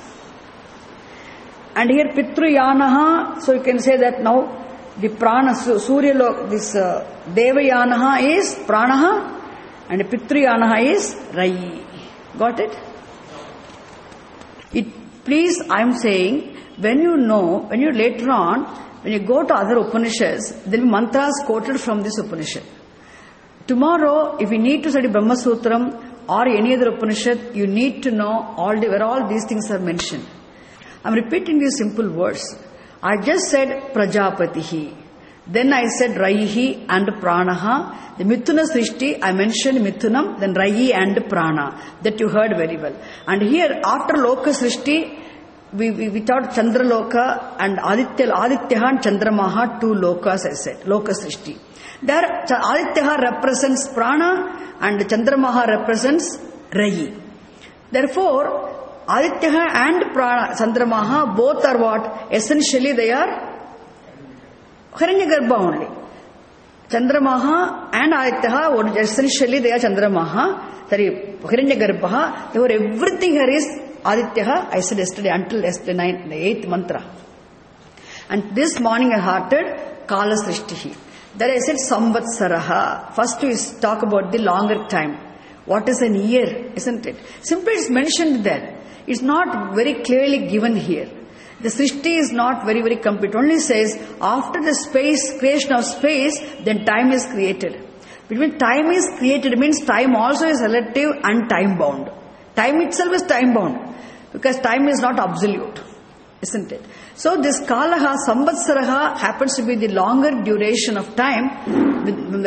And here Pitruyanaha, so you can say that now the Prana, Surya Loka, this Devayanaha is Pranaha and Pitruyanaha is Rayi. Got it? Please, I am saying, when you later on, when you go to other Upanishads, there will be mantras quoted from this Upanishad. Tomorrow, if you need to study Brahma Sutram or any other Upanishad, you need to know where all these things are mentioned. I am repeating these simple words. I just said Prajapatihi. Then I said Raihi and Pranaha. The Mithuna Srishti, I mentioned Mithunam, then Rayi and Prana. That you heard very well. And here, after Loka Srishti, we taught Chandraloka and Adityaha and Chandramaha, two lokas, I said, Loka Srishti. There, Adityaha represents Prana and Chandramaha represents Rayi. Therefore, Adityaha and Prana, Chandramaha, both are what? Essentially they are Hiranyagarbha only. Chandramaha and Adityaha, essentially they are Chandramaha, sorry, Hiranyagarbha. Therefore, everything here is Adityaha, I said yesterday, until yesterday, the 8th mantra. And this morning I hearted Kala Srishtihi. There I said Samvatsaraha. First we talk about the longer time. What is an year, isn't it? Simply it's mentioned there. It's not very clearly given here. The Srishti is not very, very complete. It only says, after the creation of space, then time is created. When time is created, it means time also is relative and time bound. Time itself is time bound, because time is not absolute, isn't it? So this Kalaha, Samvatsaraha happens to be the longer duration of time with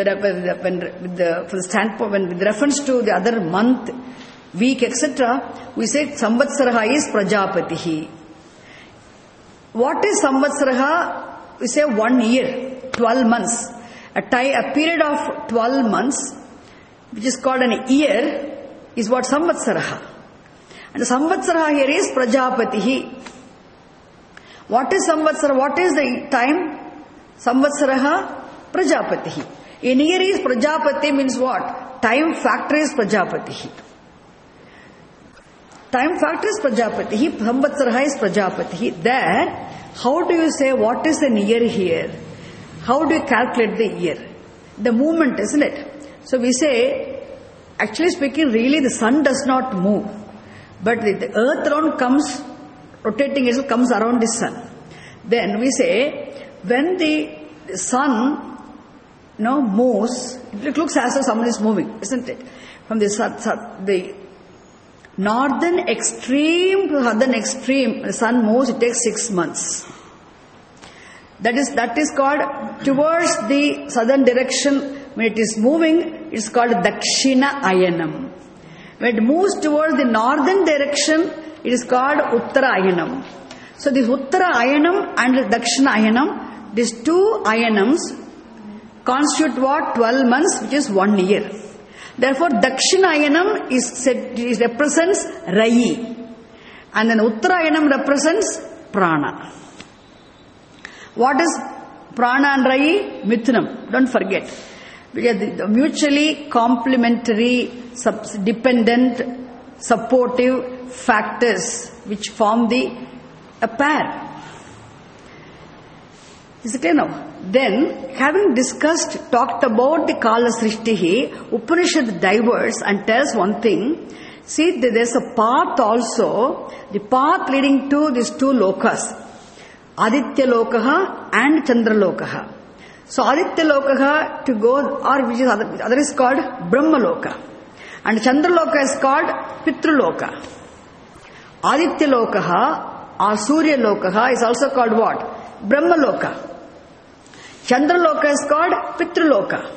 reference to the other month, week, etc. We say Samvatsaraha is Prajapatihi. What is Samvatsaraha? We say 1 year, 12 months. A period of 12 months, which is called an year, is what Samvatsaraha. And the Samvatsaraha here is Prajapatihi. What is Samvatsara? What is the time? Samvatsaraha, Prajapatihi. In year is Prajapati means what? Time factor is Prajapatihi. Time factor is Prajapatihi. Samvatsaraha is Prajapatihi. There, how do you say what is an year here? How do you calculate the year? The movement, isn't it? So we say, actually speaking, really the sun does not move. But the earth around comes, rotating itself comes around the sun. Then we say, when the sun moves, it looks as if someone is moving, isn't it? From the northern extreme to southern extreme, the sun moves, it takes 6 months. That is called, towards the southern direction, when it is moving, it's called Dakshina Ayanam. When it moves towards the northern direction, it is called Uttara Ayanam. So this Uttara Ayanam and Dakshina Ayanam, these two Ayanams constitute what? 12 months, which is 1 year. Therefore, Dakshinayanam is represents Rayi. And then Uttarayanam represents Prana. What is Prana and Rayi? Mithunam. Don't forget. Because the mutually complementary, dependent, supportive factors which form a pair. Is it clear now? Then, having talked about the Kala Srishtihi, Upanishad diverts and tells one thing. See, there is a path also, the path leading to these two lokas, Aditya Lokaha and Chandra Lokaha. So, Aditya Lokaha to go, or which is other is called Brahma Loka. And Chandra Loka is called Pitru Loka. Aditya Lokaha or Surya Lokaha is also called what? Brahma Loka. Chandra Loka is called Pitru Loka.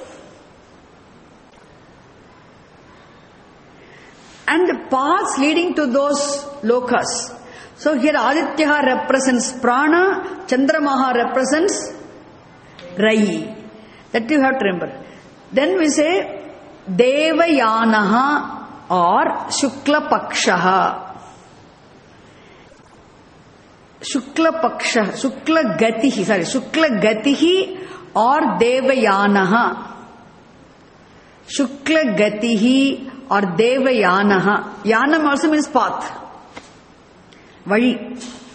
And the paths leading to those lokas. So here Aditya represents Prana, Chandramaha represents Rayi. That you have to remember. Then we say Devayanaha or Shukla Pakshaha. Shukla Gatihi or Devayanaha. Shukla Gatihi or Devayanaha. Yanam also means path. Vadi.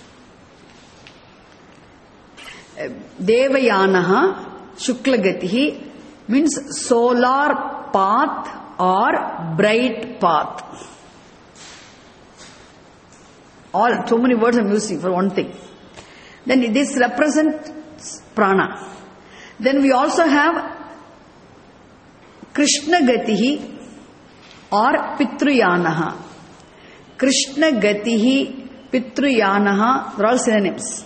Devayanaha, Shukla Gatihi means solar path or bright path. So many words I'm using for one thing. Then this represents Prana. Then we also have Krishna Gatihi or Pitruyanaha. Krishna Gatihi, Pitruyanaha, they're all synonyms.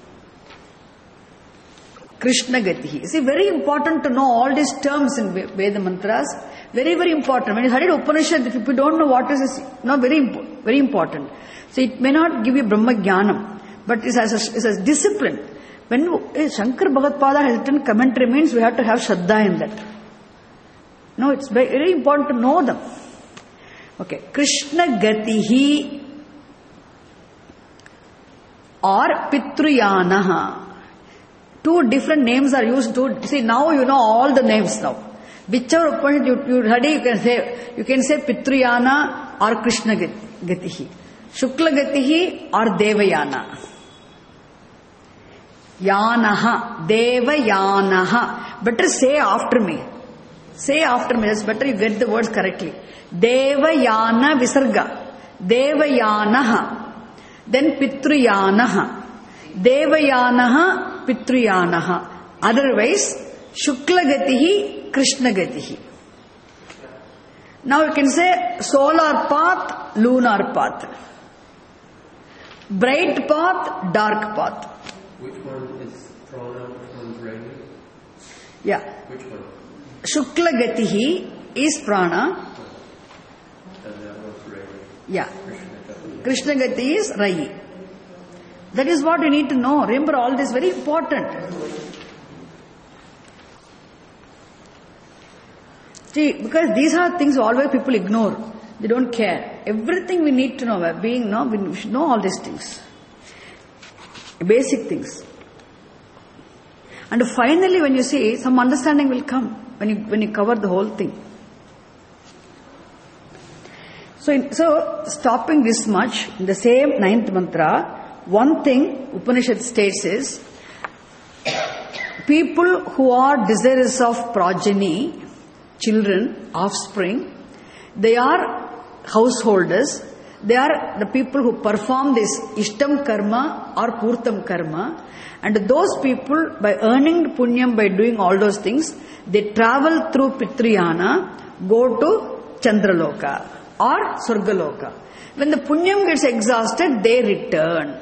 Krishna Gatihi. See, very important to know all these terms in Veda mantras. Very, very important. When you study Upanishad, if you don't know what is this, very important. So it may not give you Brahma Jnanam, but it's as a discipline. When Shankar Bhagatpada has written commentary, means we have to have Shraddha in that. No, it's very, very important to know them. Okay, Krishna Gatihi or Pitruyanaha. Two different names are used to, see now you know all the names now. Whichever point you study, you can say Pitruyana or Krishna Gatihi. Shukla Gatihi or Devayana. Yanaha, Devayanaha. Better say after me. Say after me, that's better you get the words correctly. Devayana Visarga. Devayanaha. Then Pitruyanaha. Devayanaha, Pitruyanaha. Otherwise, Shukla Gatihi, Krishna Gatihi. Now you can say solar path, lunar path. Bright path, dark path. Which one is Prana, which one is Rayi? Yeah. Which one? Shukla Gatihi is Prana. And that one's Rayi. Yeah. Krishna Gati is Rayi. That is what you need to know. Remember all this, very important. See, because these are things always people ignore. They don't care. Everything we need to know. We should know all these things. Basic things. And finally when you see, some understanding will come when you cover the whole thing. So stopping this much, in the same 9th mantra, one thing Upanishad states is, people who are desirous of progeny, children, offspring, they are householders, they are the people who perform this Ishtam karma or Purtam karma, and those people, by earning punyam, by doing all those things, they travel through Pitruyana, go to Chandraloka or Surgaloka. When the punyam gets exhausted, they return.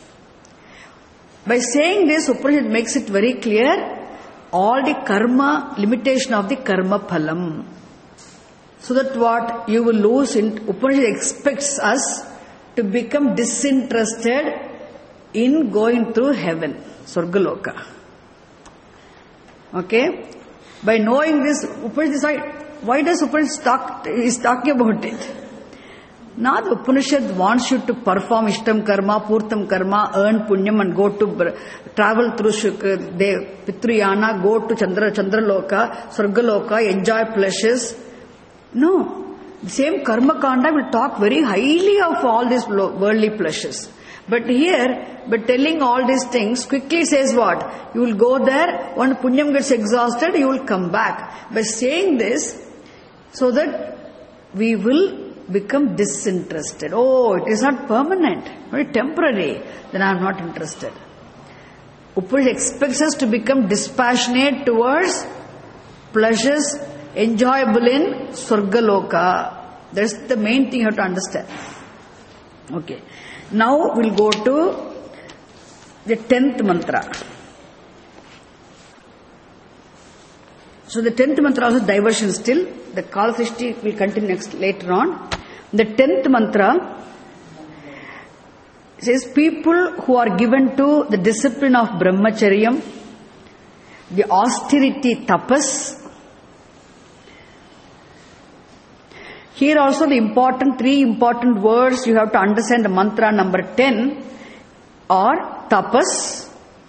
By saying this, Upanishad makes it very clear, all the karma, limitation of the karma phalam. So that what you will lose in, Upanishad expects us to become disinterested in going through heaven, Surgaloka. Okay? By knowing this, Upanishad why does Upanishad is talking about it? Now the Upanishad wants you to perform Ishtam Karma, Purtam Karma, earn Punyam and go to travel through Pitruyana, go to Chandraloka, Sargaloka, enjoy pleasures. No. The same Karma Kanda will talk very highly of all these worldly pleasures. But here, by telling all these things, quickly says what? You will go there, when Punyam gets exhausted, you will come back. By saying this, so that we will become disinterested. Oh, it is not permanent, very temporary. Then I am not interested. Upanishad expects us to become dispassionate towards pleasures enjoyable in Swargaloka. That's the main thing you have to understand. Okay. Now we'll go to the 10th mantra. So the 10th mantra also diversion still. The Kala Srishti will continue later on. The 10th mantra says people who are given to the discipline of brahmacharyam, the austerity tapas. Here also the three important words you have to understand the mantra number 10 are tapas,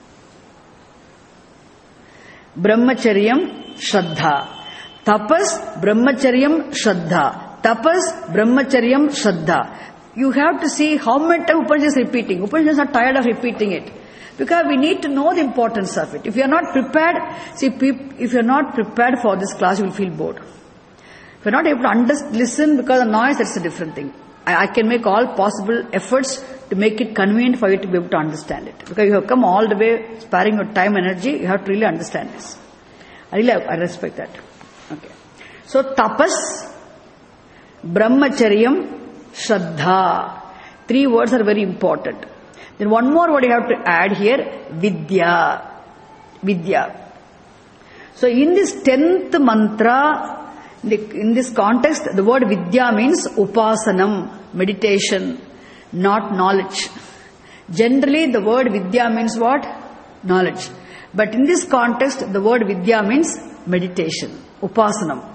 brahmacharyam, shraddha. Tapas, brahmacharyam, shraddha. Tapas, brahmacharyam, shraddha. You have to see how many times Upanishad is repeating. Upanishad is not tired of repeating it. Because we need to know the importance of it. If you are not prepared, if you are not prepared for this class, you will feel bored. If you are not able to listen because of noise, that's a different thing. I can make all possible efforts to make it convenient for you to be able to understand it. Because you have come all the way, sparing your time, energy, you have to really understand this. I respect that. Okay. So, tapas, brahmacharyam, shraddha. Three words are very important. Then one more word you have to add here, vidya. Vidya. So, in this 10th mantra, in this context, the word vidya means upasanam, meditation, not knowledge. Generally, the word vidya means what? Knowledge. But in this context, the word vidya means meditation, upasanam.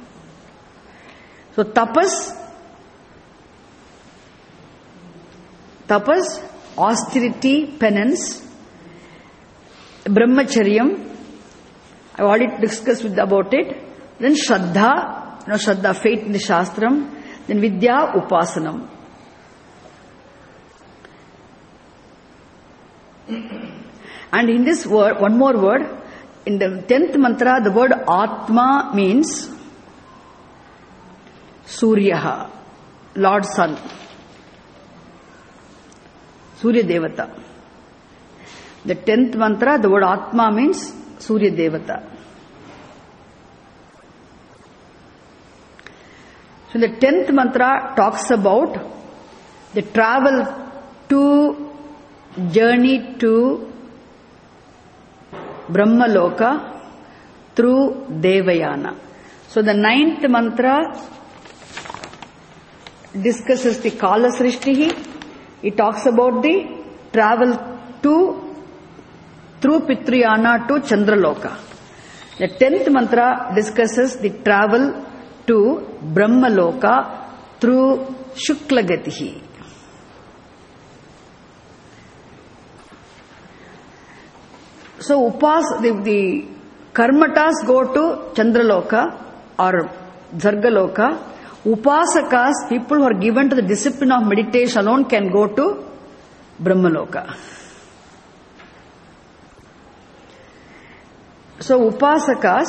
So, tapas, austerity, penance, brahmacharyam, I already discussed about it. Then shraddha, shraddha, faith in the shastram. Then vidya, upasanam. And in this word, one more word, in the 10th mantra, the word Atma means Suryaha, Lord Sun. Surya Devata. The 10th mantra, the word Atma means Surya Devata. So the 10th mantra talks about the journey to Brahmaloka through Devayana. So the 9th mantra discusses the Kala Srishti. It talks about the travel through Pitruyana to Chandraloka. The 10th mantra discusses the travel to Brahmaloka through Shuklagatihi. So the karmatas go to Chandraloka or Zargaloka. Upasakas, people who are given to the discipline of meditation alone, can go to Brahmaloka. So Upasakas,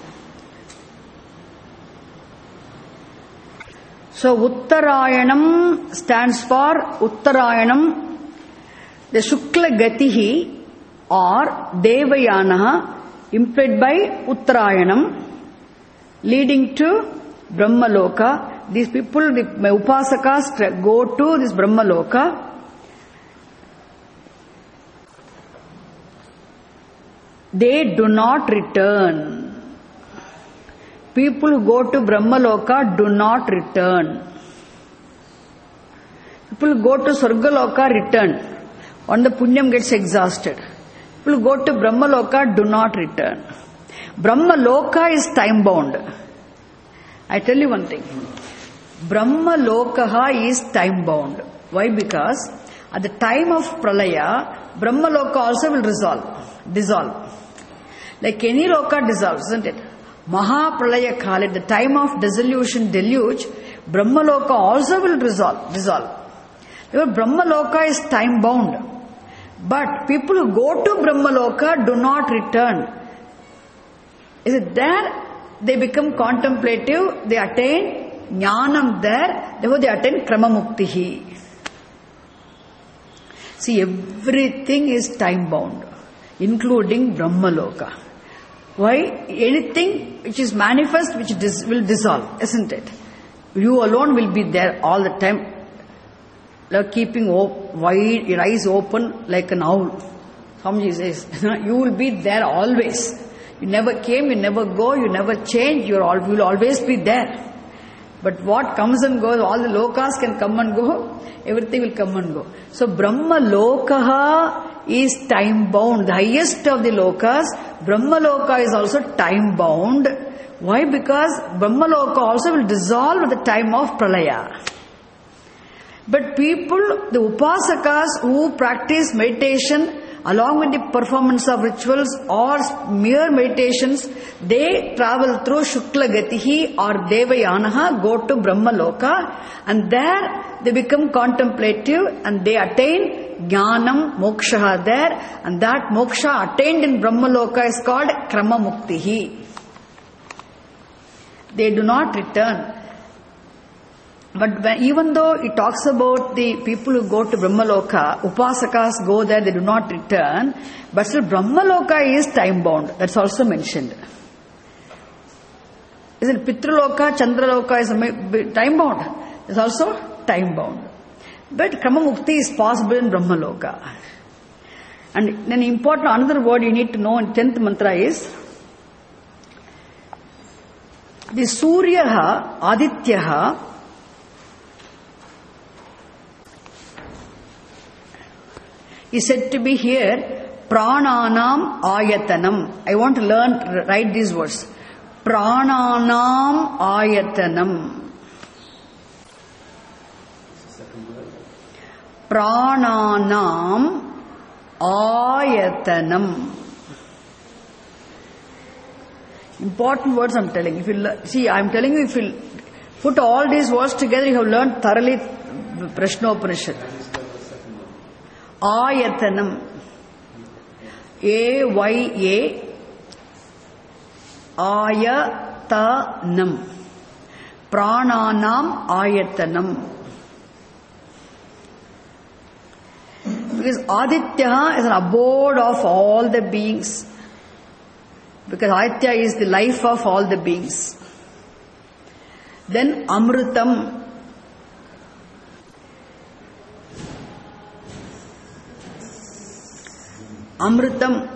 so Uttarayanam stands for Uttarayanam, the Shukla Gatihi or Devayana implied by Uttarayanam leading to Brahmaloka. These people, the Upasakas, go to this Brahmaloka. They do not return. People who go to Brahmaloka do not return. People who go to Swargaloka return. When the Punyam gets exhausted. People who go to Brahmaloka do not return. Brahmaloka is time bound. I tell you one thing. Brahma Lokaha is time bound. Why? Because at the time of Pralaya, Brahma Loka also will dissolve. Like any Loka dissolves, isn't it? Mahapralaya Kala, at the time of dissolution, deluge, Brahma Loka also will dissolve. Because Brahma Loka is time bound. But people who go to Brahma Loka do not return. Is it there? They become contemplative, they attain jnanam there, therefore they attain krama muktihi. See, everything is time bound, including Brahma Loka. Why? Anything which is manifest, which will dissolve, isn't it? You alone will be there all the time, like keeping wide your eyes open like an owl. Swamiji says, you will be there always. You never came, you never go, you never change, you will always be there. But what comes and goes, all the lokas can come and go, everything will come and go. So Brahma Lokaha is time bound. The highest of the lokas, Brahma Loka is also time bound. Why? Because Brahma Loka also will dissolve at the time of Pralaya. But people, the upasakas who practice meditation along with the performance of rituals or mere meditations, they travel through Shukla Gatihi or Devayanaha, go to Brahma Loka, and there they become contemplative and they attain Jnanam, Moksha there, and that Moksha attained in Brahma Loka is called Krama Muktihi. They do not return. But even though it talks about the people who go to Brahmaloka, Upasakas go there, they do not return, but still Brahmaloka is time bound. That's also mentioned. Isn't Pitraloka, Chandraloka is time bound? It's also time bound. But Krama Mukti is possible in Brahmaloka. And then important another word you need to know in 10th mantra is the Suryaha, Adityaha, is said to be here, Prananam Ayatanam. I want to write these words. Prananam Ayatanam. Prananam Ayatanam. Important words I'm telling. If you I'm telling you, if you put all these words together, you have learned thoroughly Prashnopanishad. Ayatanam. A-Y-A Ayatanam. Prananam Ayatanam. Because Aditya is an abode of all the beings. Because Aditya is the life of all the beings. Then Amritam. Amritam.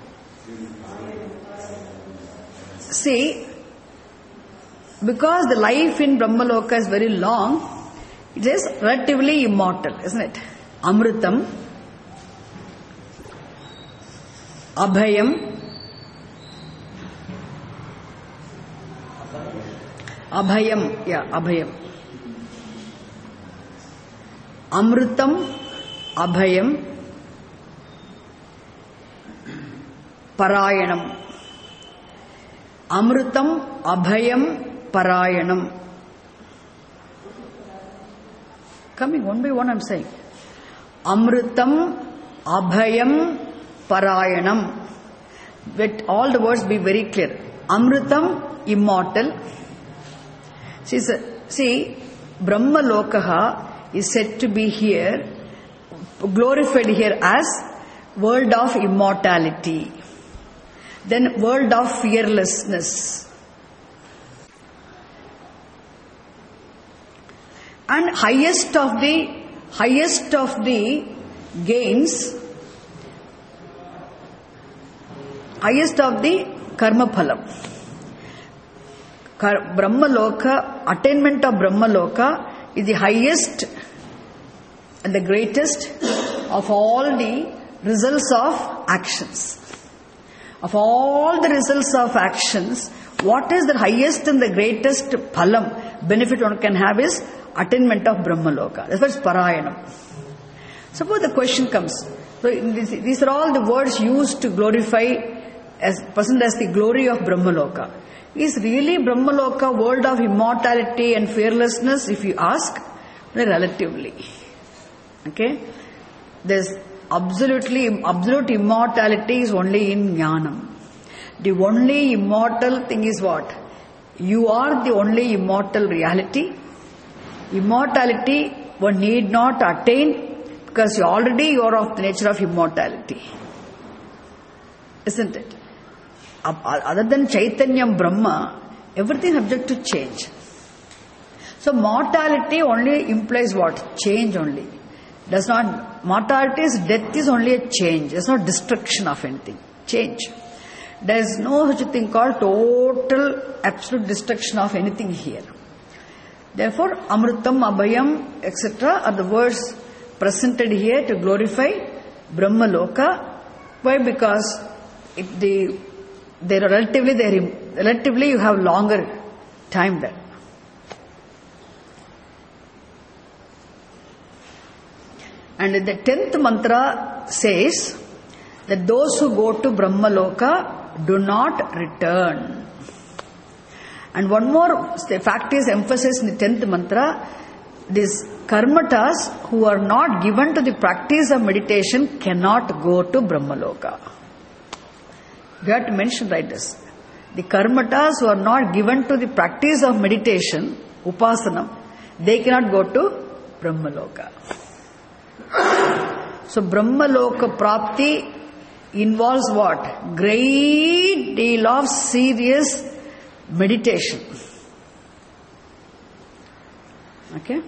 See, because the life in Brahmaloka is very long, it is relatively immortal, isn't it? Amritam, Abhayam, Abhayam. Amritam, Abhayam, Parayanam. Amritam, Abhayam, Parayanam. Coming one by one, I'm saying. Amritam, Abhayam, Parayanam. Let all the words be very clear. Amritam, immortal. See, Brahma Lokaha is said to be here, glorified here as world of immortality. Then world of fearlessness. And highest of the gains, highest of the karma phalam. Brahmaloka, attainment of Brahmaloka is the highest and the greatest of all the results of actions. Of all the results of actions, What is the highest and the greatest phalam, benefit one can have is attainment of Brahmaloka. That's why it's Parayanam. Suppose the question comes, so these are all the words used to glorify as present as the glory of Brahmaloka. Is really Brahmaloka world of immortality and fearlessness, if you ask? Relatively. Okay? There's absolute immortality is only in Jnanam. The only immortal thing is what? You are the only immortal reality. Immortality one need not attain because you are of the nature of immortality. Isn't it? Other than Chaitanyam Brahma, everything is subject to change. So mortality only implies what? Change only. Mortality is death is only a change. It's not destruction of anything. Change. There is no such a thing called total, absolute destruction of anything here. Therefore, Amritam, Abhayam, etc. are the words presented here to glorify Brahmaloka. Why? Because relatively you have longer time there. And the 10th mantra says that those who go to Brahmaloka do not return. And one more fact is emphasized in the 10th mantra, these karmatas who are not given to the practice of meditation cannot go to Brahmaloka. We have to mention like this. The karmatas who are not given to the practice of meditation, upasana, they cannot go to Brahmaloka. So Brahmaloka Prapti involves what? Great deal of serious meditation. Okay?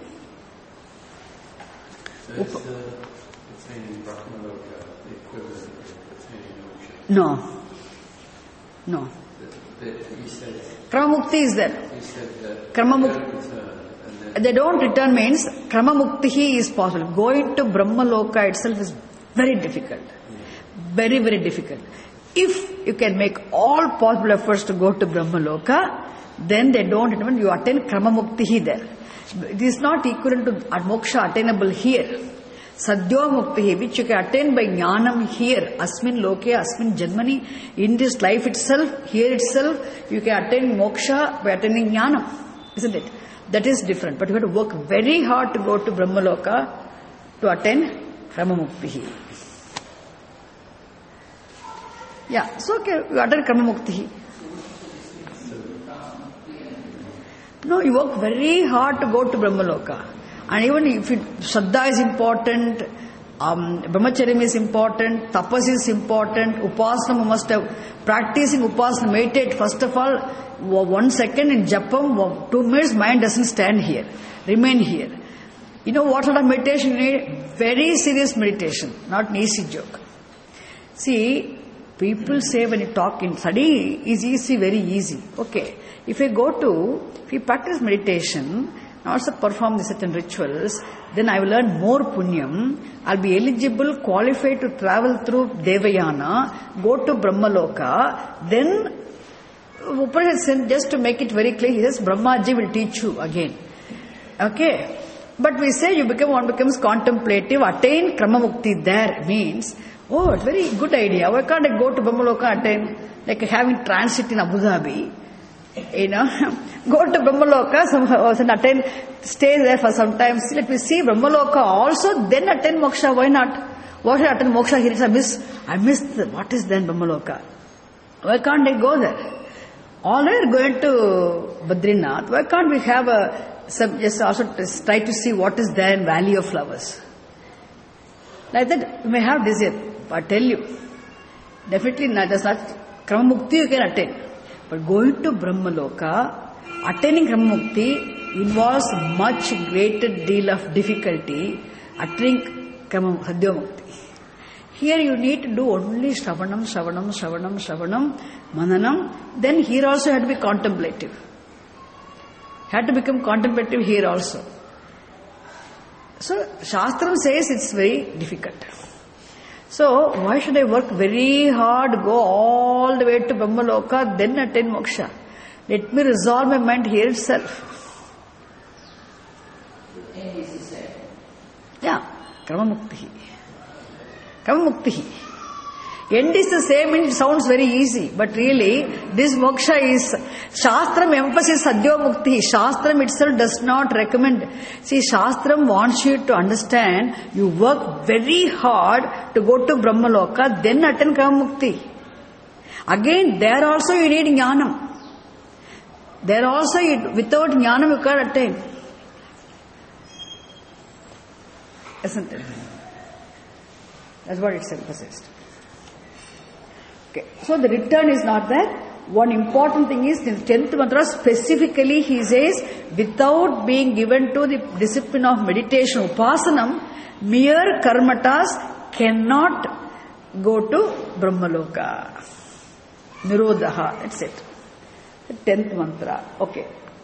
Is attaining Brahmaloka the equivalent of attaining moksha? No. No. You said Kramamukti is there. You said that Kramamukti. They don't return means Kramamukti is possible. Going to Brahmaloka itself is very difficult. Very, very difficult. If you can make all possible efforts to go to Brahmaloka, then they don't return. You attain Kramamukti there. It is not equivalent to moksha attainable here. Sadhya Mukti, which you can attain by Jnanam here, Asmin Loke, Asmin Janmani, in this life itself, here itself, you can attain moksha by attaining Jnanam. Isn't it? That is different. But you have to work very hard to go to Brahmaloka to attain Kramamukti. Yeah, so okay, you attain Kramamukti. No, you work very hard to go to Brahmaloka. And even if Shraddha is important, Brahmacharyam is important, Tapas is important, Upasana must have, practicing Upasana, meditate first of all, 1 second in Japam, 2 minutes, mind doesn't stand here, remain here. You know what sort of meditation you need? Very serious meditation, not an easy joke. See, people say when you talk in study is easy, very easy. Okay, if you practice meditation, also perform the certain rituals, then I will earn more punyam, I'll be eligible, qualified to travel through Devayana, go to Brahmaloka, then Upanishad said, just to make it very clear, he says, Brahmaji will teach you again. Okay? But we say one becomes contemplative, attain Kramamukti there means, oh, it's very good idea. Why can't I go to Brahmaloka, attain, like having transit in Abu Dhabi? Go to Brahmaloka, attain, stay there for some time. See, let me see Brahmaloka also, then attain moksha. Why not? Why should I attain moksha here? I missed what is then Brahmaloka? Why can't I go there? Already going to Badrinath, why can't we have just also try to see what is there in Valley of Flowers? Like that, we may have this here. I tell you, definitely not. That's not Kramamukti you can attain. But going to Brahmaloka, attaining Kramamukti involves much greater deal of difficulty attaining Sadhya Mukti. Here you need to do only Shravanam, Mananam. Then here also you have to be contemplative. You have to become contemplative here also. So Shastram says it's very difficult. So why should I work very hard, go all the way to Brahmaloka, then attain moksha? Let me resolve my mind here itself. Yeah, Karma Mukti. Karma Mukti. End is the same, it sounds very easy, but really, this moksha is, Shastram emphasis Sadhya Mukti. Shastram itself does not recommend. See, Shastram wants you to understand, you work very hard to go to Brahmaloka, then attain Karma Mukti. Again, there also you need Jnanam. There also, without Jnanam you can't attain. Isn't it? That's what it's emphasized. Okay. So the return is not there. One important thing is, in 10th mantra specifically he says, without being given to the discipline of meditation, upasanam, mere karmatas cannot go to Brahmaloka. Nirodha, that's it. The 10th mantra. Okay.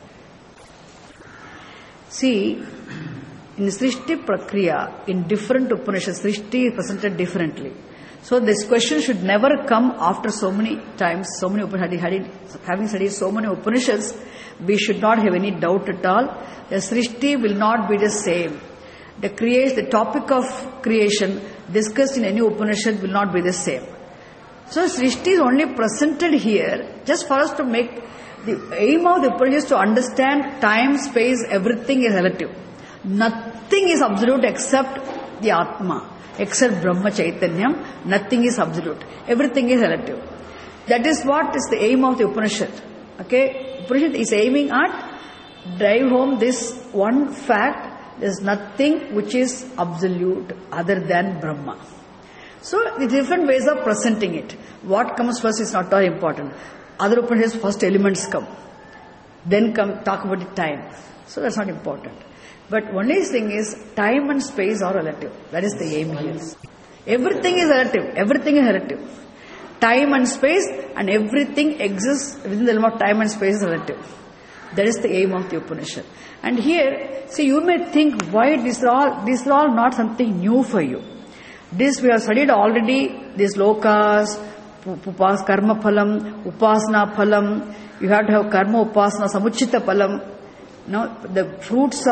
See, in Srishti Prakriya, in different Upanishads, Srishti is presented differently. So this question should never come after so many times, so many Upanishads, having studied so many Upanishads, we should not have any doubt at all. The Srishti will not be the same. The topic of creation discussed in any Upanishad will not be the same. So Srishti is only presented here just for us to make the aim of the Upanishad is to understand time, space, everything is relative. Nothing is absolute except the Atma. Except Brahma Chaitanyam, nothing is absolute. Everything is relative. That is what is the aim of the Upanishad. Okay? Upanishad is aiming at drive home this one fact, there is nothing which is absolute other than Brahma. So, the different ways of presenting it. What comes first is not all important. Other Upanishads, first elements come. Then talk about the time. So, that's not important. But only thing is, time and space are relative. That is the aim here. Everything is relative. Everything is relative. Time and space and everything exists within the realm of time and space is relative. That is the aim of the Upanishad. And here, see, you may think, why these are all not something new for you. This we have studied already, these lokas, karma phalam, upasana phalam, you have to have karma upasana, samuchita phalam. Now, the fruits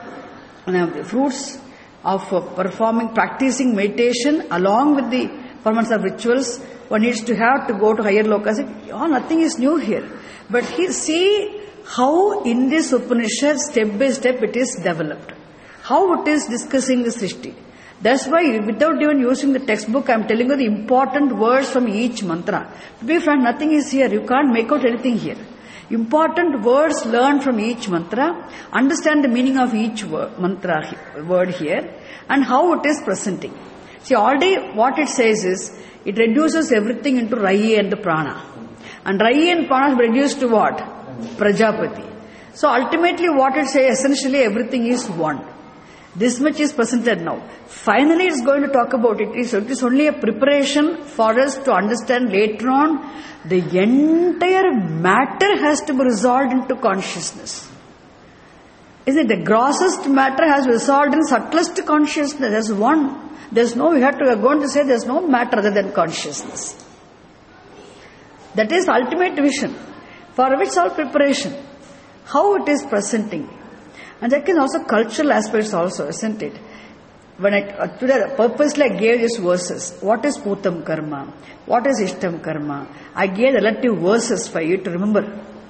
of practicing meditation along with the performance of rituals, one needs to have to go to higher lokas. Oh, nothing is new here. But here, see how in this Upanishad, step by step it is developed. How it is discussing the Srishti. That's why, without even using the textbook, I am telling you the important words from each mantra. To be frank, nothing is here. You can't make out anything here. Important words learned from each mantra, understand the meaning of each word here, and how it is presenting. See, already what it says is, it reduces everything into Rayi and the Prana. And Rayi and Prana is reduced to what? Prajapati. So ultimately what it says, essentially everything is one. This much is presented now. Finally it's going to talk about it. It is only a preparation for us to understand later on the entire matter has to be resolved into consciousness. Isn't it? The grossest matter has resolved in subtlest consciousness. There's one. There's no, we are going to say there's no matter other than consciousness. That is ultimate vision, for which all preparation. How it is presenting. And that can also cultural aspects also, isn't it? When today purposely I gave these verses. What is Putam Karma? What is Ishtam Karma? I gave relative verses for you to remember.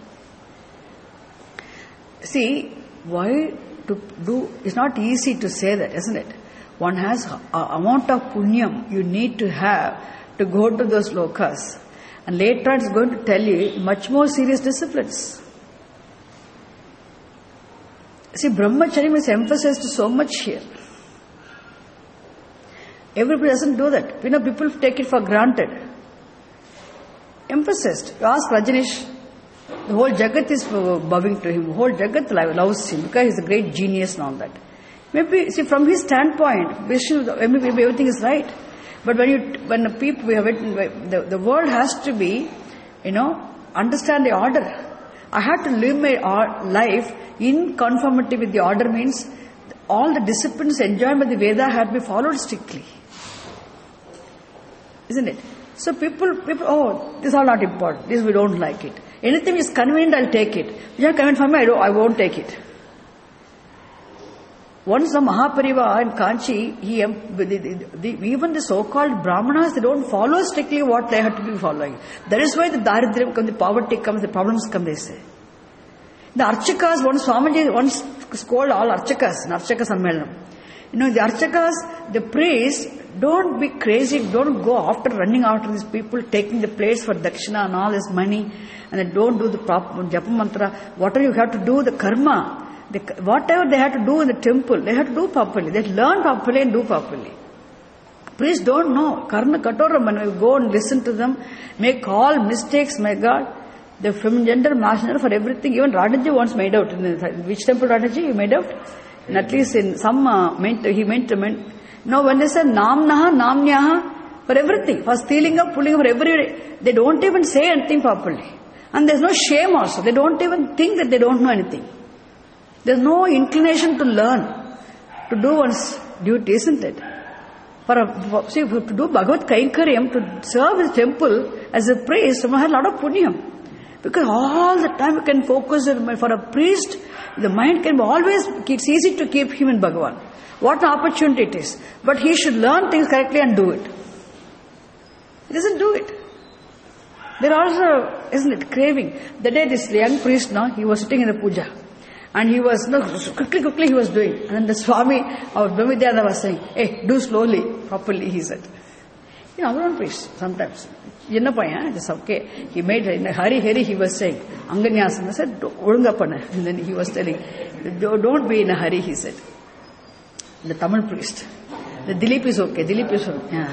See, why to do, it's not easy to say that, isn't it? One has an amount of punyam you need to have to go to those lokas. And later it's going to tell you much more serious disciplines. See, Brahmacharya is emphasized so much here. Everybody doesn't do that. People take it for granted. Emphasized. You ask Rajneesh, the whole Jagat is bowing to him. The whole Jagat loves him because he's a great genius and all that. Maybe, see, from his standpoint, maybe everything is right. But when the people, the world has to be, understand the order. I had to live my life in conformity with the order means all the disciplines enjoined by the Veda had to be followed strictly. Isn't it? So people, oh, this is all not important. This we don't like it. Anything is convenient, I'll take it. If it's not convenient for me, I won't take it. Once the Mahapariva in Kanchi, even the so-called Brahmanas, they don't follow strictly what they have to be following. That is why the Daridryam comes, the poverty comes, the problems come, they say. The Archakas, Swamiji once scolded all Archakas in Archaka Sammelanam. The Archakas, the priests, don't be crazy, don't go running after these people, taking the plates for dakshina and all this money, and they don't do the proper japa mantra. Whatever you have to do, the karma, whatever they have to do in the temple, they have to do properly. They learn properly and do properly. Priests don't know. Karna Katoram, when you go and listen to them, make all mistakes, my God. The feminine gender, mass gender, for everything. Even Radhaji once made out. In which temple Radhaji you made out? And at least in some, he meant. Now when they say Namnaha, Namnyaha, for everything, for stealing up, pulling up, they don't even say anything properly. And there's no shame also. They don't even think that they don't know anything. There's no inclination to learn, to do one's duty, isn't it? To do Bhagavad Kainkaryam, to serve his temple as a priest, someone has a lot of punyam. Because all the time you can focus, for a priest, the mind can always, it's easy to keep him in Bhagavan. What an opportunity it is. But he should learn things correctly and do it. He doesn't do it. There also, isn't it, craving. The day this young priest, he was sitting in the puja. And he was, quickly he was doing. And then the Swami, our Brahmavidyadhara was saying, hey, do slowly, properly, he said. Our own priest, sometimes. It's okay. He made, in a hurry, he was saying, Anganyasana, I said, and then he was telling, don't be in a hurry, he said. The Tamil priest. The Dilip is okay, Yeah.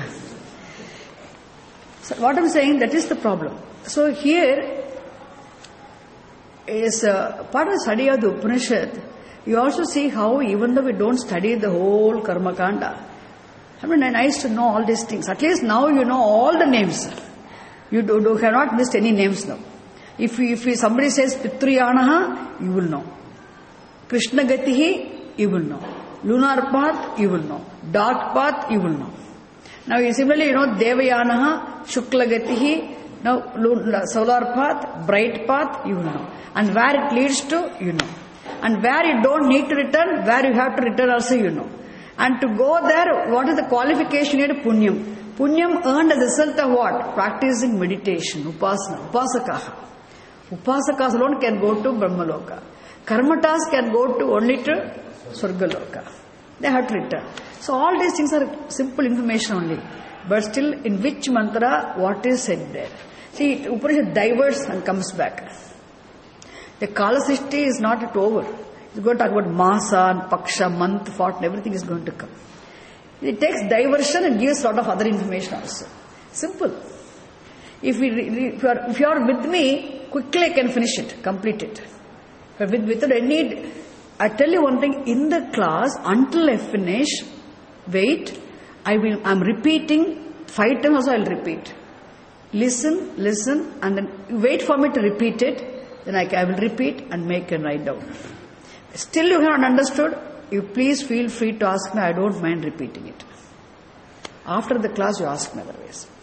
So what I'm saying, that is the problem. So here, is part of the study of the Upanishad, you also see how even though we don't study the whole Karma Kanda, nice to know all these things. At least now you know all the names. You cannot miss any names now. If somebody says Pitruyanaha, you will know. Krishna Gatihi, you will know. Lunar path, you will know. Dark path, you will know. Now similarly, Devayanaha, Shukla Gatihi, now solar path, bright path, you will know. And where it leads to, you know. And where you don't need to return, where you have to return also, you know. And to go there, what is the qualification here? Punyam. Punyam earned as a result of what? Practicing meditation, upasana, upasakaha. Upasakas alone can go to Brahmaloka. Karmatas can go to only to Swargaloka. They have to return. So all these things are simple information only. But still, in which mantra, what is said there? See, Upanishad diverts and comes back. The Kalasishti is not yet over. It's going to talk about Masa and Paksha, month, fort, and everything is going to come. It takes diversion and gives a lot of other information also. Simple. If you are with me, quickly I can finish it, complete it. But without any, I tell you one thing, in the class, until I finish, wait, I'm repeating, 5 times also I'll repeat. Listen, and then wait for me to repeat it, then I will repeat and make and write down. Still you have not understood, you please feel free to ask me, I don't mind repeating it. After the class you ask me otherwise.